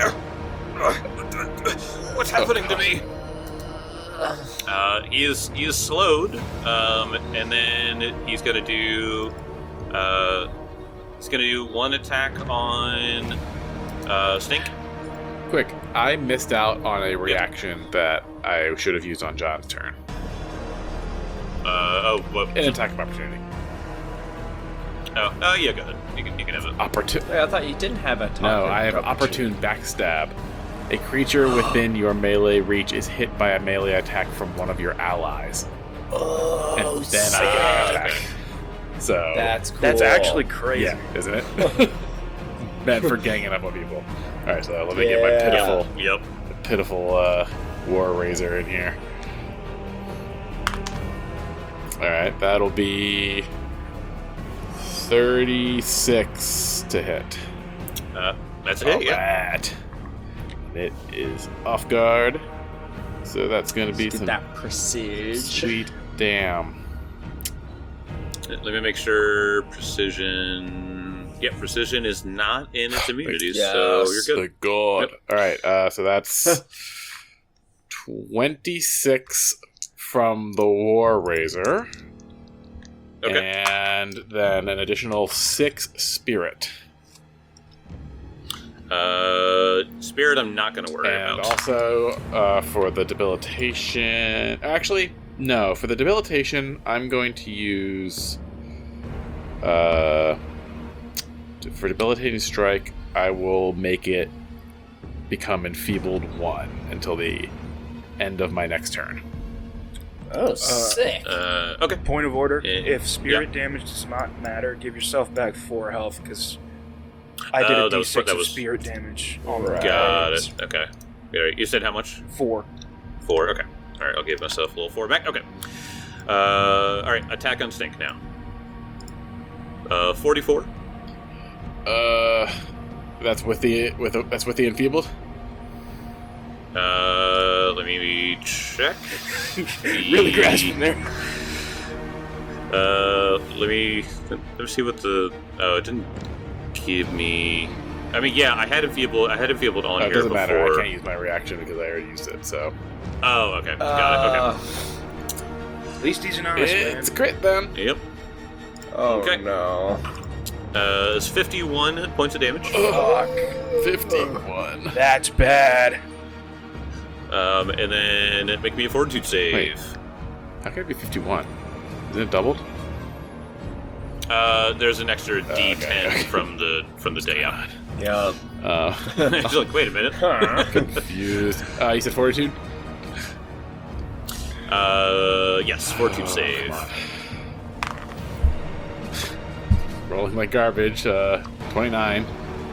"What's happening to me?" Uh, he is he is slowed, um, and then he's gonna do uh, he's gonna do one attack on uh, Stink. Quick, I missed out on a reaction that I should have used on John's turn. Uh, oh, what? An attack of opportunity. Oh, oh, yeah, go ahead. You can you can have it. Opportune. Wait, I thought you didn't have a top. No, I have opportune backstab. A creature within your melee reach is hit by a melee attack from one of your allies. Oh, And then I get an attack. So That's cool. That's actually crazy. yeah, isn't it? Meant for ganging up on people. Alright, so let me get my Yeah. pitiful Yep. pitiful uh, War Razor in here. Alright, that'll be thirty-six to hit. Uh, that's a hit. Yeah. Alright. It is off guard. So that's going to be Get some that prestige. sweet damn. Let me make sure precision. Yeah, precision is not in its immunities, so Yes. you're good. The god. Alright, uh, so that's twenty-six from the War Razor. Okay. And then an additional six spirit. Uh, spirit, I'm not going to worry And about. also uh, for the debilitation. Actually, no. For the debilitation, I'm going to use. Uh, for debilitating strike, I will make it become enfeebled one until the end of my next turn. Oh, sick. Uh, okay. Point of order: Yeah. if spirit damage does not matter, give yourself back four health because I did Oh, a that D was- six that of was- spirit damage on the Right. Got it. Okay. All right, you said how much? four. Four. Okay. All right, I'll give myself a little four back. Okay. Uh, all right, attack on Stink now. Uh, forty-four. Uh, that's with the with the, that's with the enfeebled. Uh, let me check. Really grasping there. Uh, let me let me see what the. Oh, it didn't give me. I mean, yeah, I had enfeebled. I had enfeebled on Oh, it here doesn't before. matter. I can't use my reaction because I already used it. So Oh, okay. Got Uh, At least he's an honest it's a man. crit then. it. Okay. Yep. Oh Okay. no. Uh, it's fifty-one points of damage. Fuck. Fifty-one. That's bad. Um, and then make me a fortitude save. Wait. How can it be fifty-one? Isn't it doubled? Uh, there's an extra D ten okay. from the from the day out. Yup. Uh, She's like, wait a minute. confused. Uh, you said fortitude. Uh, yes, fortitude Oh, save. come on. Rolling like garbage. Uh, twenty-nine.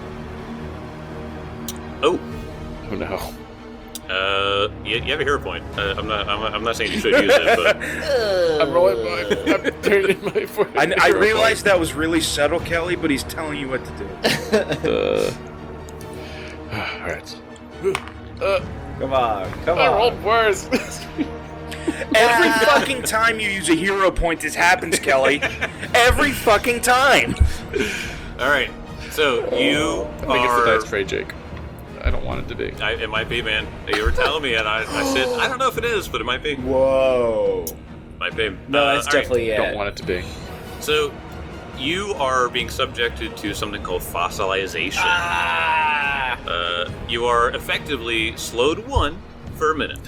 Oh, Oh no. uh, you, you have a hero point. Uh, I'm not. I'm, I'm not saying you should use it, but I'm rolling my. I'm turning my. foot- I, I hero realized that was really subtle, Kelly, but he's telling you what to do. point. Uh, all right. Uh, Come on. Come I on. rolled worse. Every fucking time you use a hero point, this happens, Kelly. Every fucking time. all right. So you I think it's the are. dice tray, Jake. I don't want it to be. I, it might be, man. You were telling me, and I, I said I don't know if it is, but it might be. Whoa. Might be. No, Uh, that's all right. definitely it. Don't want it to be. So you are being subjected to something called fossilization. Ah! Uh, you are effectively slowed one for a minute.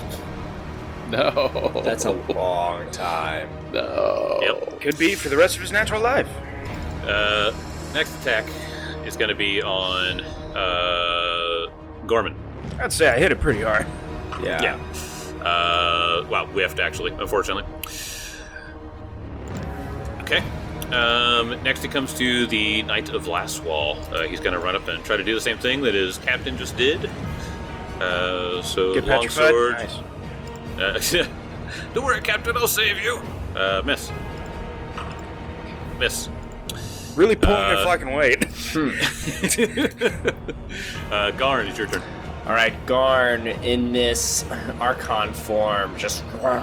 No. That's a long time. No. Yep. Could be for the rest of his natural life. Uh, next attack is going to be on uh, Gorman. I'd say I hit it pretty hard. Yeah. Yeah. Uh, well, we have to actually, unfortunately. Okay. Um, next, it comes to the Knight of Lastwall. Uh, he's going to run up and try to do the same thing that his captain just did. Uh, so, Get longsword. Nice. Uh, don't worry, Captain, I'll save you. Uh, miss. Miss. Really pulling Uh, their fucking weight. uh, Garn, it's your turn. All right, Garn in this Archon form, just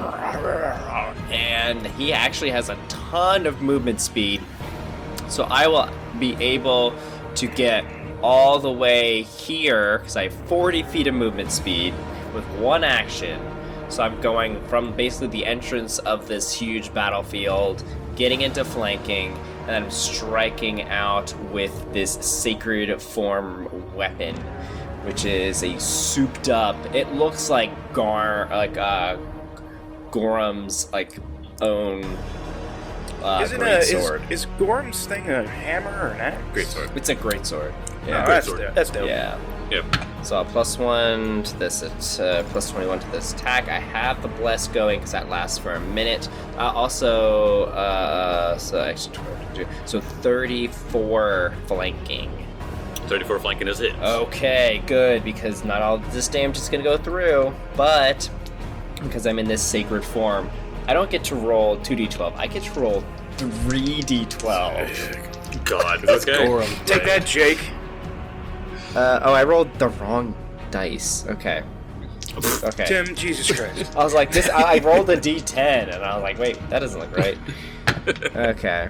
and he actually has a ton of movement speed, so I will be able to get all the way here because I have forty feet of movement speed with one action. So I'm going from basically the entrance of this huge battlefield, getting into flanking, and then I'm striking out with this sacred form weapon, which is a souped up. It looks like Gar, like uh, Gorham's like own uh, Isn't great a, sword. is, is Gorham's thing a hammer or an axe? Great sword. It's a great sword. Oh, Yeah, that's, sword. dope. that's dope. yeah. Yep. So a plus one to this, at, uh, plus twenty-one to this attack. I have the bless going because that lasts for a minute. Uh, also, uh, so actually, so thirty-four flanking. thirty-four flanking is hit. Okay, good, because not all this damage is going to go through, but because I'm in this sacred form, I don't get to roll two d twelve. I get to roll three d twelve. God, okay. Gorham. Take that, Jake. Uh, oh, I rolled the wrong dice. Okay. Okay. Tim, Jesus Christ. I was like, this. I I rolled a d ten, and I was like, wait, that doesn't look right. Okay.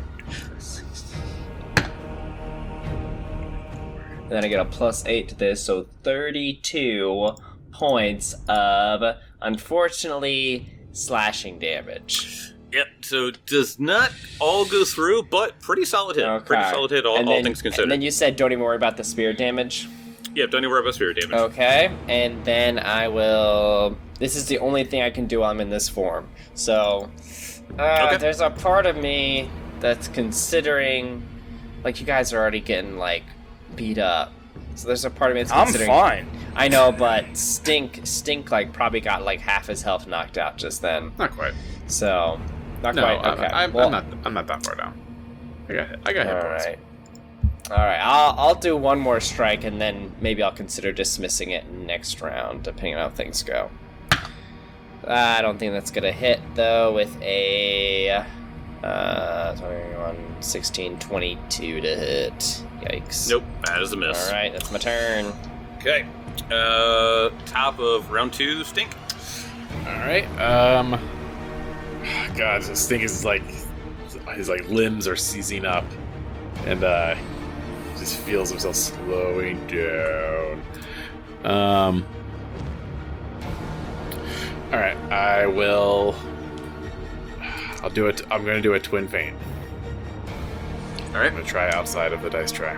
And then I get a plus eight to this, so thirty-two points of, unfortunately, slashing damage. Yep. So does not all go through, but pretty solid hit. Okay. Pretty solid hit, all, And all then- things considered. And then you said don't even worry about the spear damage. Yeah, don't even worry about spirit damage. Okay, and then I will. This is the only thing I can do while I'm in this form. So, uh, Okay. there's a part of me that's considering, like, you guys are already getting like beat up. So there's a part of me that's I'm considering. fine. I know, but Stink, Stink, like probably got like half his health knocked out just then. Not quite. So, not No, quite. I, Okay, I, I'm, well, I'm not. I'm not that far down. I got. I got hit all points. right. All right, I'll I'll do one more strike and then maybe I'll consider dismissing it next round, depending on how things go. I don't think that's gonna hit though. With a uh, twenty-one, sixteen, twenty-two to hit. Yikes. Nope, that is a miss. All right, that's my turn. Okay. Uh, top of round two, Stink. All right. Um. God, this thing is like his like limbs are seizing up, and uh, just feels himself slowing down. Um. All right, I will. I'll do it. I'm going to do a twin feint. All right. I'm going to try outside of the dice tray.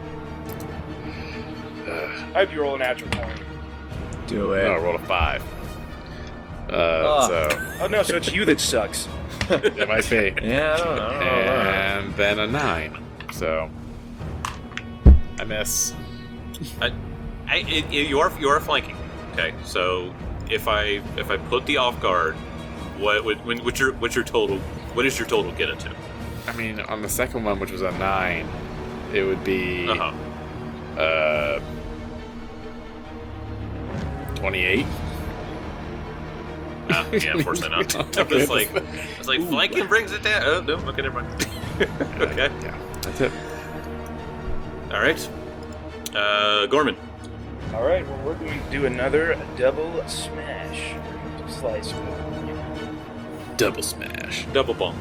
Uh, I hope you roll a natural twenty. Do oh, I rolled a five. Uh, Oh. So Oh no, so it's you that sucks. it might be. Yeah, I don't know. I don't know. And then a nine. So I miss. I, I, it, it- you are you are flanking. Okay, so if I if I put the off guard, what would when what's your what's your total? What is your total get into? I mean, on the second one, which was a nine, it would be Uh huh. uh, twenty-eight. Uh, yeah, unfortunately not. I was like, I was like, flanking brings it down. Oh no, okay, never mind. Okay, Yeah, that's it. all right. Uh, Gorman. All right, well, we're going to do another double smash. Slice. Double smash. Double bonk.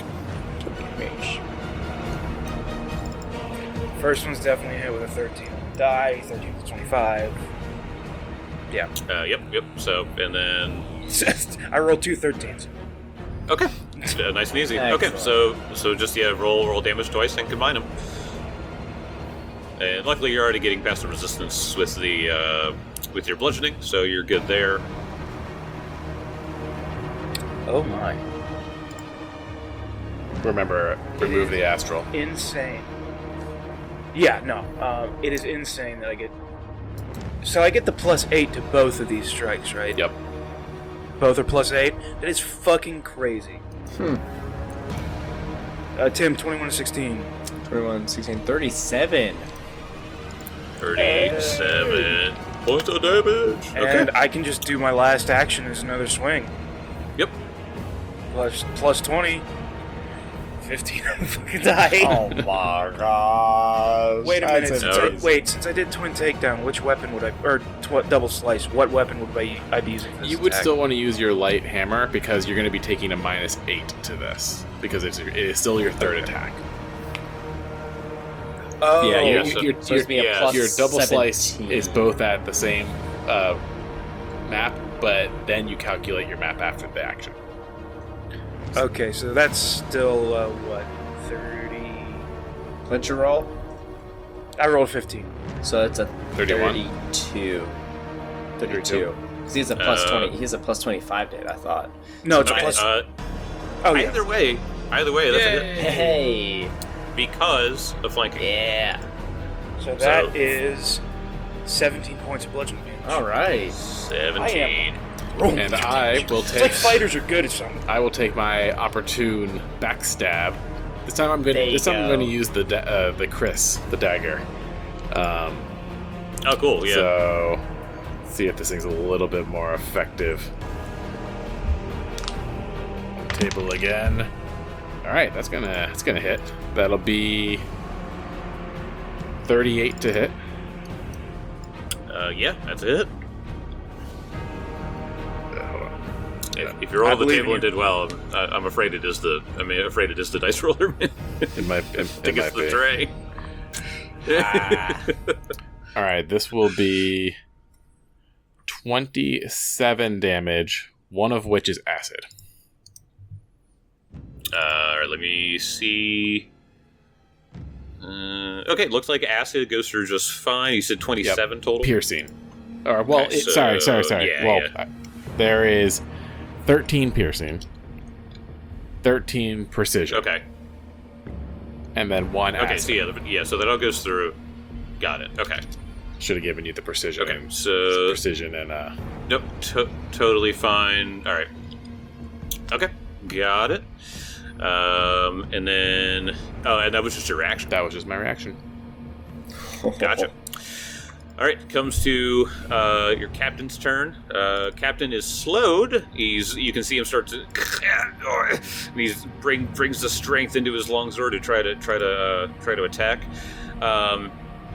First one's definitely hit with a thirteen die, thirteen to twenty-five. Yeah. Uh, yep, yep. So and then I rolled two thirteens. okay, uh, nice and easy. Okay, Excellent. so so just yeah, roll roll damage twice and combine them. And luckily, you're already getting past the resistance with the uh, with your bludgeoning, so you're good there. Oh my. Remember, remove the astral. Insane. Yeah, no. Um, it is insane that I get. So I get the plus eight to both of these strikes, right? Yep. Both are plus eight? That is fucking crazy. Hmm. Uh, Tim, twenty-one to sixteen. twenty-one, sixteen, thirty-seven. thirty-seven points of damage. Okay. And I can just do my last action as another swing. Yep. Plus, plus twenty. fifteen on the fucking die. Oh my gosh. Wait a minute. That's Since I, amazing. wait, since I did twin takedown, which weapon would I, or tw- double slice? What weapon would I, I be using? For this You would attack? still want to use your light hammer because you're going to be taking a minus eight to this because it's it is still your third attack. Oh, yeah, your, so- your, So it's be a yeah, plus your double slice seventeen. is both at the same uh, map, but then you calculate your map after the action. Okay, so that's still uh, what thirty. What'd you roll? I rolled fifteen. So it's a thirty-one. thirty-two. thirty-two. thirty-two. Because he has a plus Uh, twenty. He has a plus twenty-five date, I thought. No, it's a Okay, plus. uh, oh yeah. Either way, either way, that's a hit Hey. because of flanking. Yeah. So that so- is seventeen points of bludgeoning damage. All right. Seventeen. And I will It's take like fighters are good at something. I will take my opportune backstab. This time I'm going. There you This time I'm go. going to use the da- uh, the Chris, the dagger. Um, Oh, cool. Yeah. So, see if this thing's a little bit more effective. Table again. All right, that's gonna that's gonna hit. That'll be thirty-eight to hit. Uh, yeah, that's a hit. Uh, hold on. If, if you rolled I the believe table in and did well, I, I'm afraid it is the. I mean, afraid it is the dice roller. I It might. It, it think it's might the be. tray. Ah. All right, this will be twenty-seven damage, one of which is acid. Uh, all right, let me see. Uh, okay, looks like acid goes through just fine. You said twenty-seven total. Piercing. Or well, Okay, it, sorry, so, sorry, sorry. yeah, well, yeah. uh, there is thirteen piercing, thirteen precision, Okay. and then one Okay. acid. So yeah, the- yeah. So that all goes through. Got it. Okay. Should have given you the precision. Okay. and, So precision and uh. nope. To- totally fine. All right. Okay. Got it. Um, and then oh, and that was just your reaction. That was just my reaction. Gotcha. All right, comes to uh, your captain's turn. Uh, captain is slowed. He's you can see him start to, and he's bring brings the strength into his longsword to try to try to uh, try to attack. Um,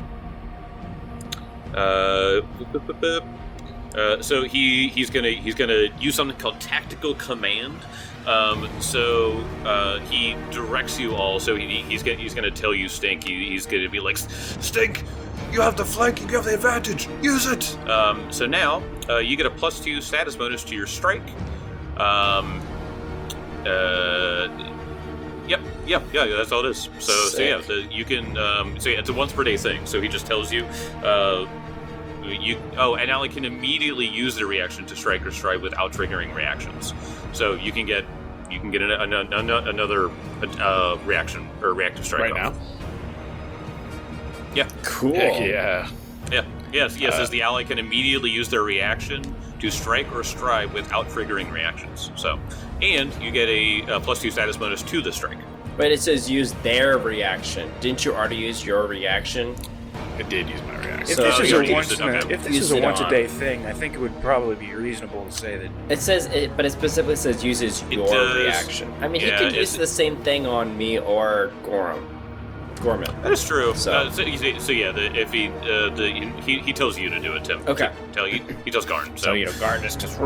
uh, uh, so he he's gonna he's gonna use something called tactical command. Um, so uh, he directs you all. So he, he's gonna he's gonna tell you, Stink. He, he's gonna be like, Stink, you have the flanking, you have the advantage. Use it. Um, so now uh, you get a plus two status bonus to your strike. Um, uh, yep, yep, yeah. That's all it is. So so yeah, the, you can. Um, so yeah, it's a once per day thing. So he just tells you. Uh, You oh, and Allie can immediately use the reaction to strike or strike without triggering reactions. So you can get you can get an, an, an, another uh, reaction or reactive strike Right off. now. Yeah, Cool. Heck yeah. yeah, yes, yes. Uh, as the ally can immediately use their reaction to strike or strike without triggering reactions. So, and you get a, a plus two status bonus to the strike. But it says use their reaction. Didn't you already use your reaction? I did use my reaction. If So this is you a already once used it, in a- okay. if this Use is a it once a on- day thing, I think it would probably be reasonable to say that. It says, it, but it specifically says uses It your does. reaction. I mean, Yeah, he could it's- use the same thing on me or Gorham. Gorman. That is true. So- Uh, so, you see- so yeah, the, if he uh, the he, he tells you to do it, Tim. Okay. Tell you he tells Garn. So, So, you know, Garden is just.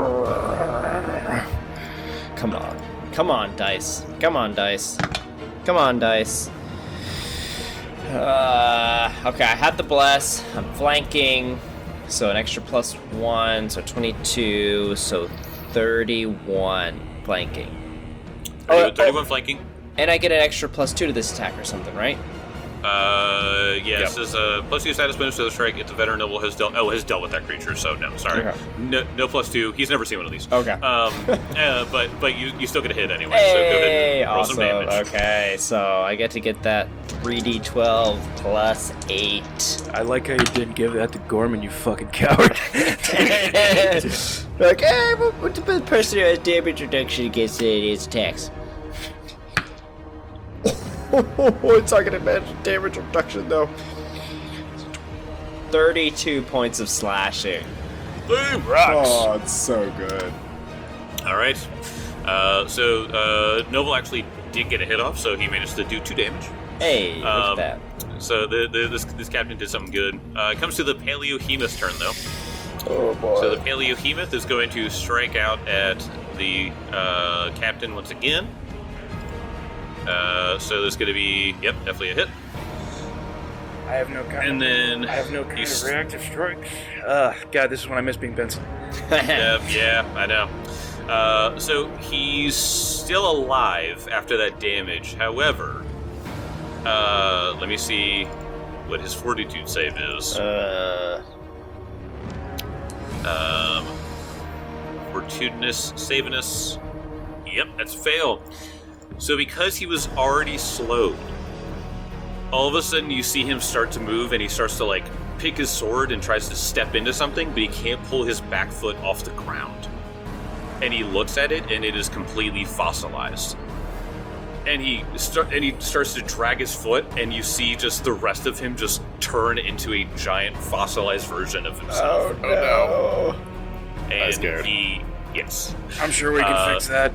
Come on. Come on, Dice. Come on, Dice. Come on, Dice. Uh, okay, I had the bless. I'm flanking. So an extra plus one. So twenty-two. So thirty-one flanking. thirty-one, Oh, thirty-one flanking. And I get an extra plus two to this attack or something, right? Uh, yes, Yep. as a plus two status bonus to the strike, if the veteran noble has dealt oh has dealt with that creature. So no, sorry, Okay. no, no plus two. He's never seen one of these. Okay. Um, uh, but but you you still get a hit anyway. so go ahead Hey, and roll awesome. some damage. Okay, so I get to get that three d twelve plus eight. I like how you didn't give that to Gorman, you fucking coward. Okay, what, what the person who has damage reduction against its attacks? Target advantage damage reduction, though. thirty-two points of slashing. Boom! Rocks! Oh, it's so good. All right. Uh, so uh, Noble actually did get a hit off, so he managed to do two damage. Hey, look Um, at that. So the, the this this captain did something good. Uh, it comes to the Paleohemoth's turn, though. Oh, boy. So the Paleohemoth is going to strike out at the uh, captain once again. Uh, so there's going to be, yep, definitely a hit. I have no kind And of, then I have no kind he's- of reactive strikes. Uh, God, this is when I miss being Benson. Yep, yeah, I know. Uh, so he's still alive after that damage. However, uh, let me see what his fortitude save is. Uh, Um, Fortitudinous, Saviness. Yep, that's a fail. So because he was already slowed, all of a sudden you see him start to move and he starts to like pick his sword and tries to step into something, but he can't pull his back foot off the ground. And he looks at it and it is completely fossilized. And he start and he starts to drag his foot, and you see just the rest of him just turn into a giant fossilized version of himself. Oh, no. And I'm scared. he, yes. I'm sure we can Uh, fix that.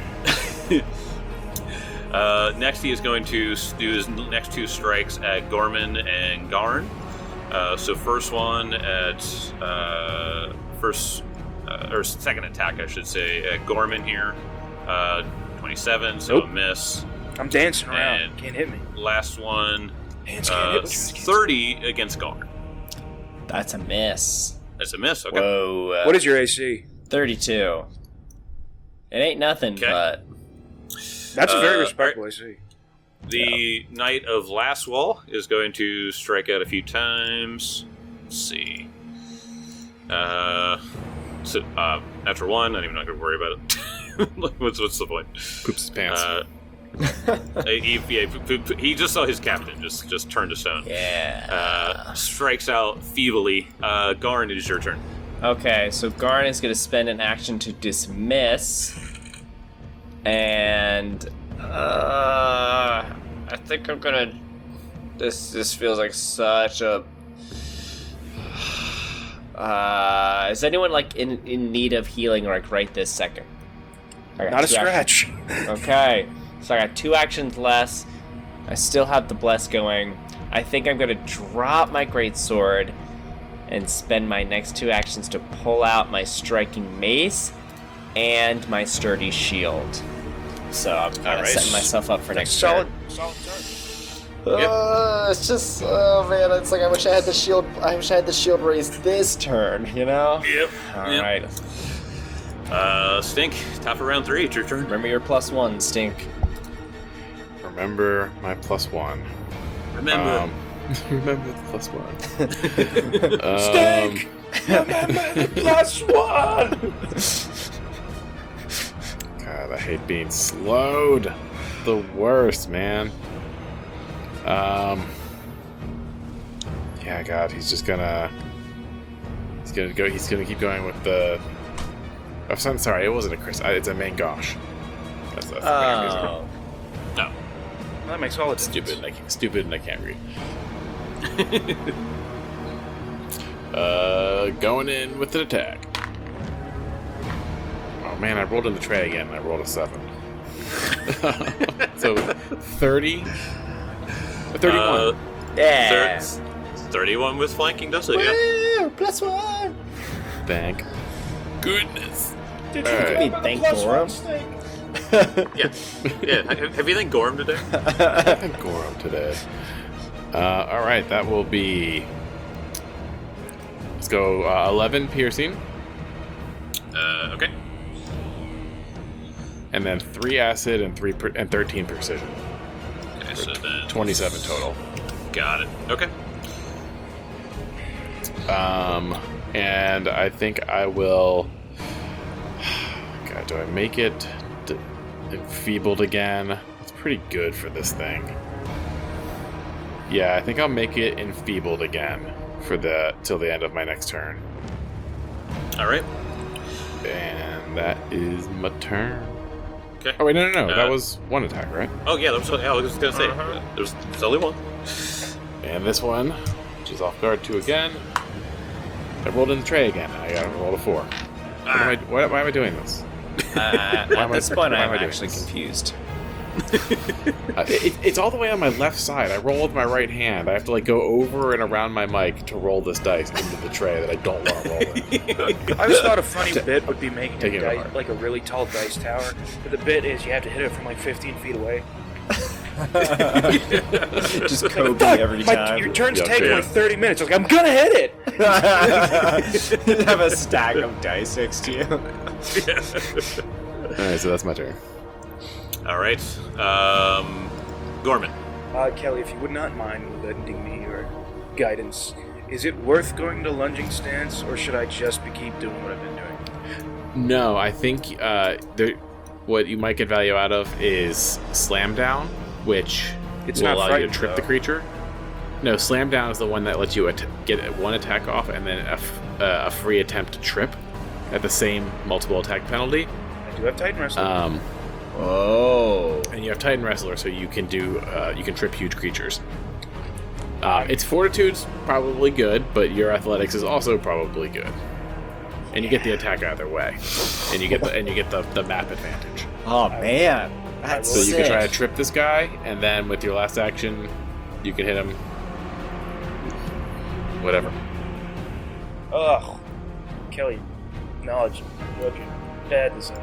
Uh, next, he is going to s- do his next two strikes at Gorman and Garn. Uh, so first one at uh, first uh, or second attack, I should say, at Gorman here. Uh, twenty-seven, so Nope. a miss. I'm dancing around. and- Can't hit me. Last one, Hands can't uh, hit me. thirty against Garn. that's a miss. That's a miss. Okay. Whoa. Uh, What is your A C? thirty-two? It ain't nothing, Okay. but That's a very Uh, respectable A C. The Knight of Last Wall is going to strike out a few times. Let's see. Uh, so, uh, after one, I'm even not going to worry about it. what's what's the point? Poops his pants. Uh, he, yeah, p- p- he just saw his captain just just turn to stone. yeah. Uh, strikes out feebly. Uh, Garn, it is your turn. Okay, so Garn is going to spend an action to dismiss, and uh, I think I'm gonna. This this feels like such a. Uh, is anyone like in in need of healing like right this second? I got Not a two actions. scratch. Okay, so I got two actions less. I still have the bless going. I think I'm gonna drop my greatsword and spend my next two actions to pull out my striking mace and my sturdy shield. So I'm kind of Alright. setting myself up for next Solid, turn. solid turn. Uh, it's just, oh man, it's like I wish I had the shield. I wish I had the shield raised this turn. You know. Yep. All Yep. right. Uh, Stink, top of round three. It's your turn. Remember your plus one, Stink. Remember my plus one. Remember. Um, remember the plus one. um, Stink! Remember the plus one! God, I hate being slowed. The worst, man. Um. Yeah, God, he's just gonna. He's gonna go. He's gonna keep going with the. Oh, I'm sorry, it wasn't a Chris. It's a Mangosh. That's, that's the name he's Oh. No. That makes all the stupid. And I can't, stupid, and I can't read. uh, going in with an attack. Oh man, I rolled in the tray again. And I rolled a seven. So thirty. Thirty-one. Uh, Yeah. thir- thirty-one with flanking, does it? Yeah. Woo, plus one. Thank goodness. Did you you give me thank Gorham? Yeah. Yeah. Have, have you thanked Gorham today? Thank Gorham today. Uh, all right, that will be. Let's go uh, eleven piercing, Uh, okay. and then three acid and three per- and thirteen precision. Okay, so then Twenty-seven total. got it. Okay. Um, and I think I will. God, do I make it d- enfeebled again? It's pretty good for this thing. Yeah, I think I'll make it enfeebled again for the till the end of my next turn. All right. And that is my turn. Okay. Oh wait, no, no, no. Uh, that was one attack, right? Oh yeah, that was what I was gonna say. Uh-huh. There's, there's only one. And this one, which is off guard two again. I rolled in the tray again. I got to roll a four. What am I, why, why am I doing this? Uh, am at I- this point, why am I'm I doing actually this? confused. Uh, it, it's all the way on my left side. I roll with my right hand. I have to like go over and around my mic to roll this dice into the tray that I don't want to roll in. I always thought a funny bit would be making Take a it dice, apart. like a really tall dice tower. But the bit is you have to hit it from like fifteen feet away. Just Kobe every My, time. your turn's Yeah, taking yeah. like thirty minutes. I was like, I'm gonna hit it. Have a stack of dice next to you. All right, so that's my turn. All right, um, Gorman. Uh, Kelly, if you would not mind lending me your guidance, is it worth going to lunging stance, or should I just be keep doing what I've been doing? No, I think uh, there, what you might get value out of is slam down, which It's will not allow you to frightened, trip the though. creature. No, slam down is the one that lets you at- get one attack off and then a, f- uh, a free attempt to trip at the same multiple attack penalty. I do have Titan Wrestling. Um, Oh. and you have Titan Wrestler, so you can do uh, you can trip huge creatures. Um, its Fortitude's probably good, but your Athletics is also probably good, and you get the attack either way, and you get the and you get the, the map advantage. Oh man. That's So you sick. can try to trip this guy, and then with your last action, you can hit him. Whatever. Ugh. Kelly, knowledge, broken, bad design.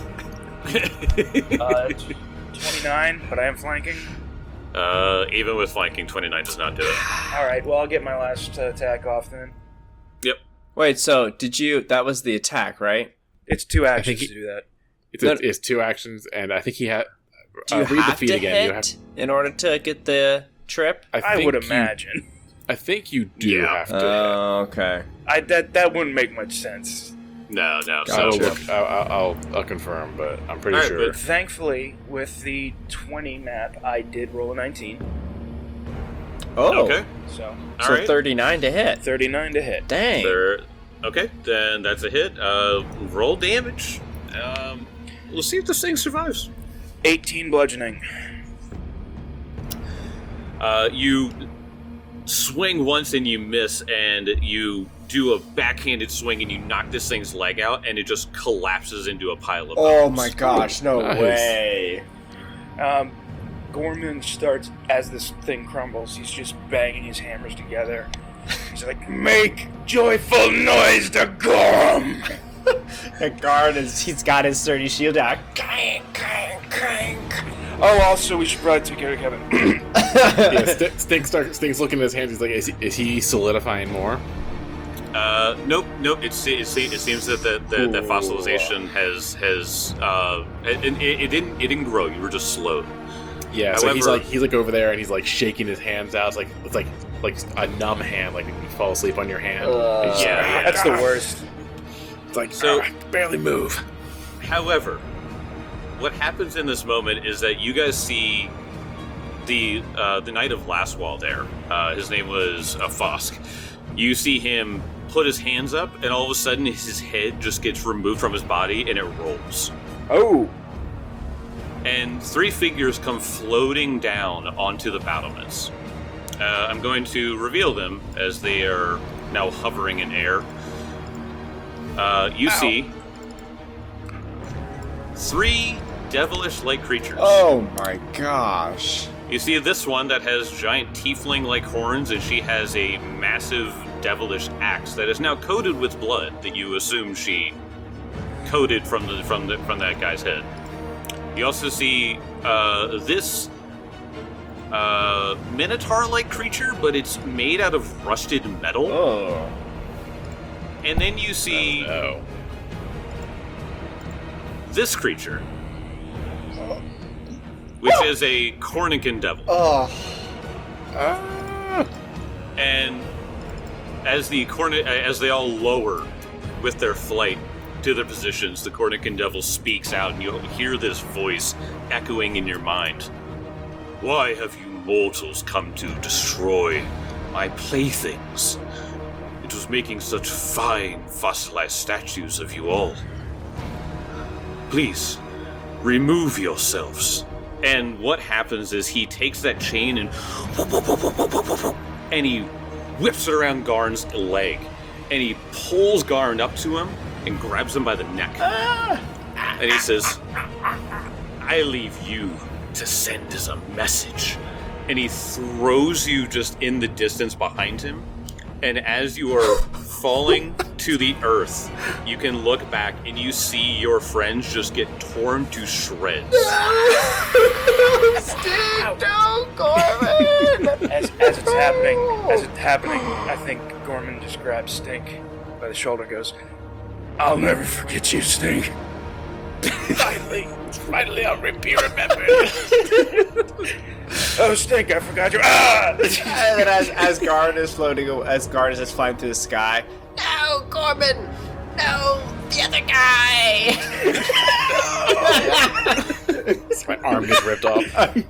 Uh, twenty-nine, but I am flanking. Uh, even with flanking, twenty-nine does not do it. All right, well, I'll get my last uh, attack off then. Yep. Wait, so did you? That was the attack, right? It's two actions he- to do that. It's, No- a, it's two actions, and I think he had. Do uh, you read have the feat to again. hit You have. in order to get the trip? I, I think would you- imagine. I think you do Yeah. have to. Oh, okay. I that that wouldn't make much sense. No, no. I will So, look. I'll, I'll, I'll, I'll confirm, but I'm pretty All right, sure. But thankfully, with the twenty map, I did roll a nineteen. Oh, okay. So All so right. thirty-nine to hit. thirty-nine to hit. Dang. There. Okay, then that's a hit. Uh, roll damage. Um, we'll see if this thing survives. eighteen bludgeoning. Uh, you swing once and you miss, and you do a backhanded swing and you knock this thing's leg out, and it just collapses into a pile of Oh bones. my gosh, no Nice. way. Um, Gorman starts, as this thing crumbles, he's just banging his hammers together. He's like, make joyful noise to Gorm! The guard is, he's got his sturdy shield out. Clank, clank, clank. Oh, also, we should probably take care of Kevin. yeah, St- Stink starts. Stink's looking at his hands. He's like, is he, is he solidifying more? Uh, nope, nope. It, se- it, se- it seems that the, the, the fossilization has has uh, it, it, it didn't it didn't grow. You were just slowed. Yeah. So he's However- like he's like over there and he's like shaking his hands out. It's like it's like like a numb hand, like when you fall asleep on your hand. Uh, He's just yeah, like, yeah. That's the worst. It's like So- so I can barely move. However, what happens in this moment is that you guys see the uh, the Knight of Lastwall there. Uh, his name was uh, Fosk. You see him put his hands up, and all of a sudden his head just gets removed from his body, and it rolls. Oh, And three figures come floating down onto the battlements. Uh, I'm going to reveal them as they are now hovering in air. Uh, you Ow. see three devilish-like creatures. Oh my gosh. You see this one that has giant tiefling-like horns, and she has a massive devilish axe that is now coated with blood that you assume she coated from the from the from that guy's head. You also see uh, this uh, minotaur-like creature, but it's made out of rusted metal. Oh. And then you see Oh. this creature, which is a Cornican devil. Oh. And as the Corni- as they all lower with their flight to their positions, the Cornican devil speaks out, and you'll hear this voice echoing in your mind. Why have you mortals come to destroy my playthings? It was making such fine fossilized statues of you all. Please, remove yourselves. And what happens is he takes that chain and and he whips it around Garn's leg. And he pulls Garn up to him and grabs him by the neck. And he says, I leave you to send as a message. And he throws you just in the distance behind him. And as you are falling to the earth, you can look back and you see your friends just get torn to shreds. Steve, no, Gorman! As, as it's happening, as it's happening, I think Gorman just grabs Stink by the shoulder and goes, I'll never forget you, Stink. Finally, finally, I'll be remembered. Oh, Stink, I forgot you. Ah! And then as, as Garn is floating, as Garn is just flying through the sky, No, Corbin! No, the other guy! My arm gets ripped off.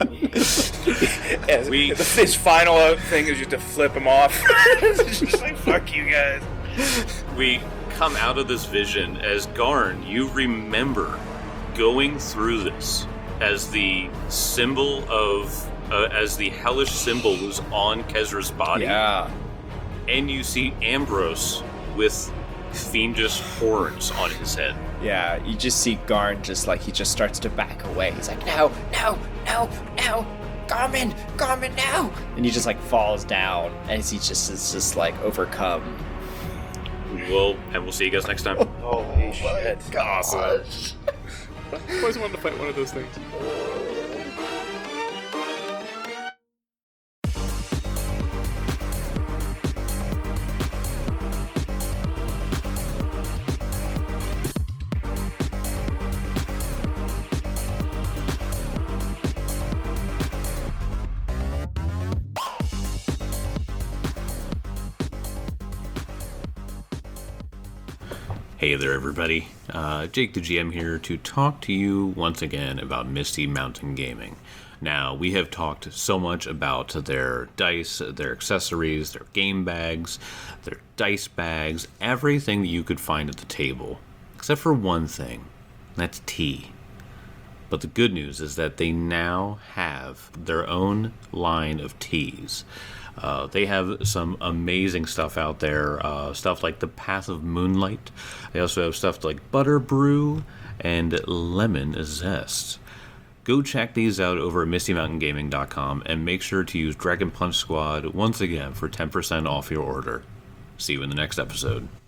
As We- his final thing is just to flip him off. It's just like, fuck you guys. We come out of this vision as Garn, you remember going through this as the symbol of, uh, as the hellish symbol was on Kezra's body. yeah, And you see Ambrose with fiendish horns on his head. yeah, you just see Garn just like he just starts to back away. He's like, no, No, no, no! Garmin! Garmin, no! and he just like falls down as he just is just like overcome. Well, and we'll see you guys next time. Holy shit. Awesome. I always wanted to fight one of those things. Hey there, everybody. Uh, Jake the G M here to talk to you once again about Misty Mountain Gaming. Now, we have talked so much about their dice, their accessories, their game bags, their dice bags, everything that you could find at the table, except for one thing, that's tea. But the good news is that they now have their own line of teas. Uh, they have some amazing stuff out there, uh, stuff like the Path of Moonlight. They also have stuff like Butter Brew and Lemon Zest. Go check these out over at misty mountain gaming dot com and make sure to use Dragon Punch Squad once again for ten percent off your order. See you in the next episode.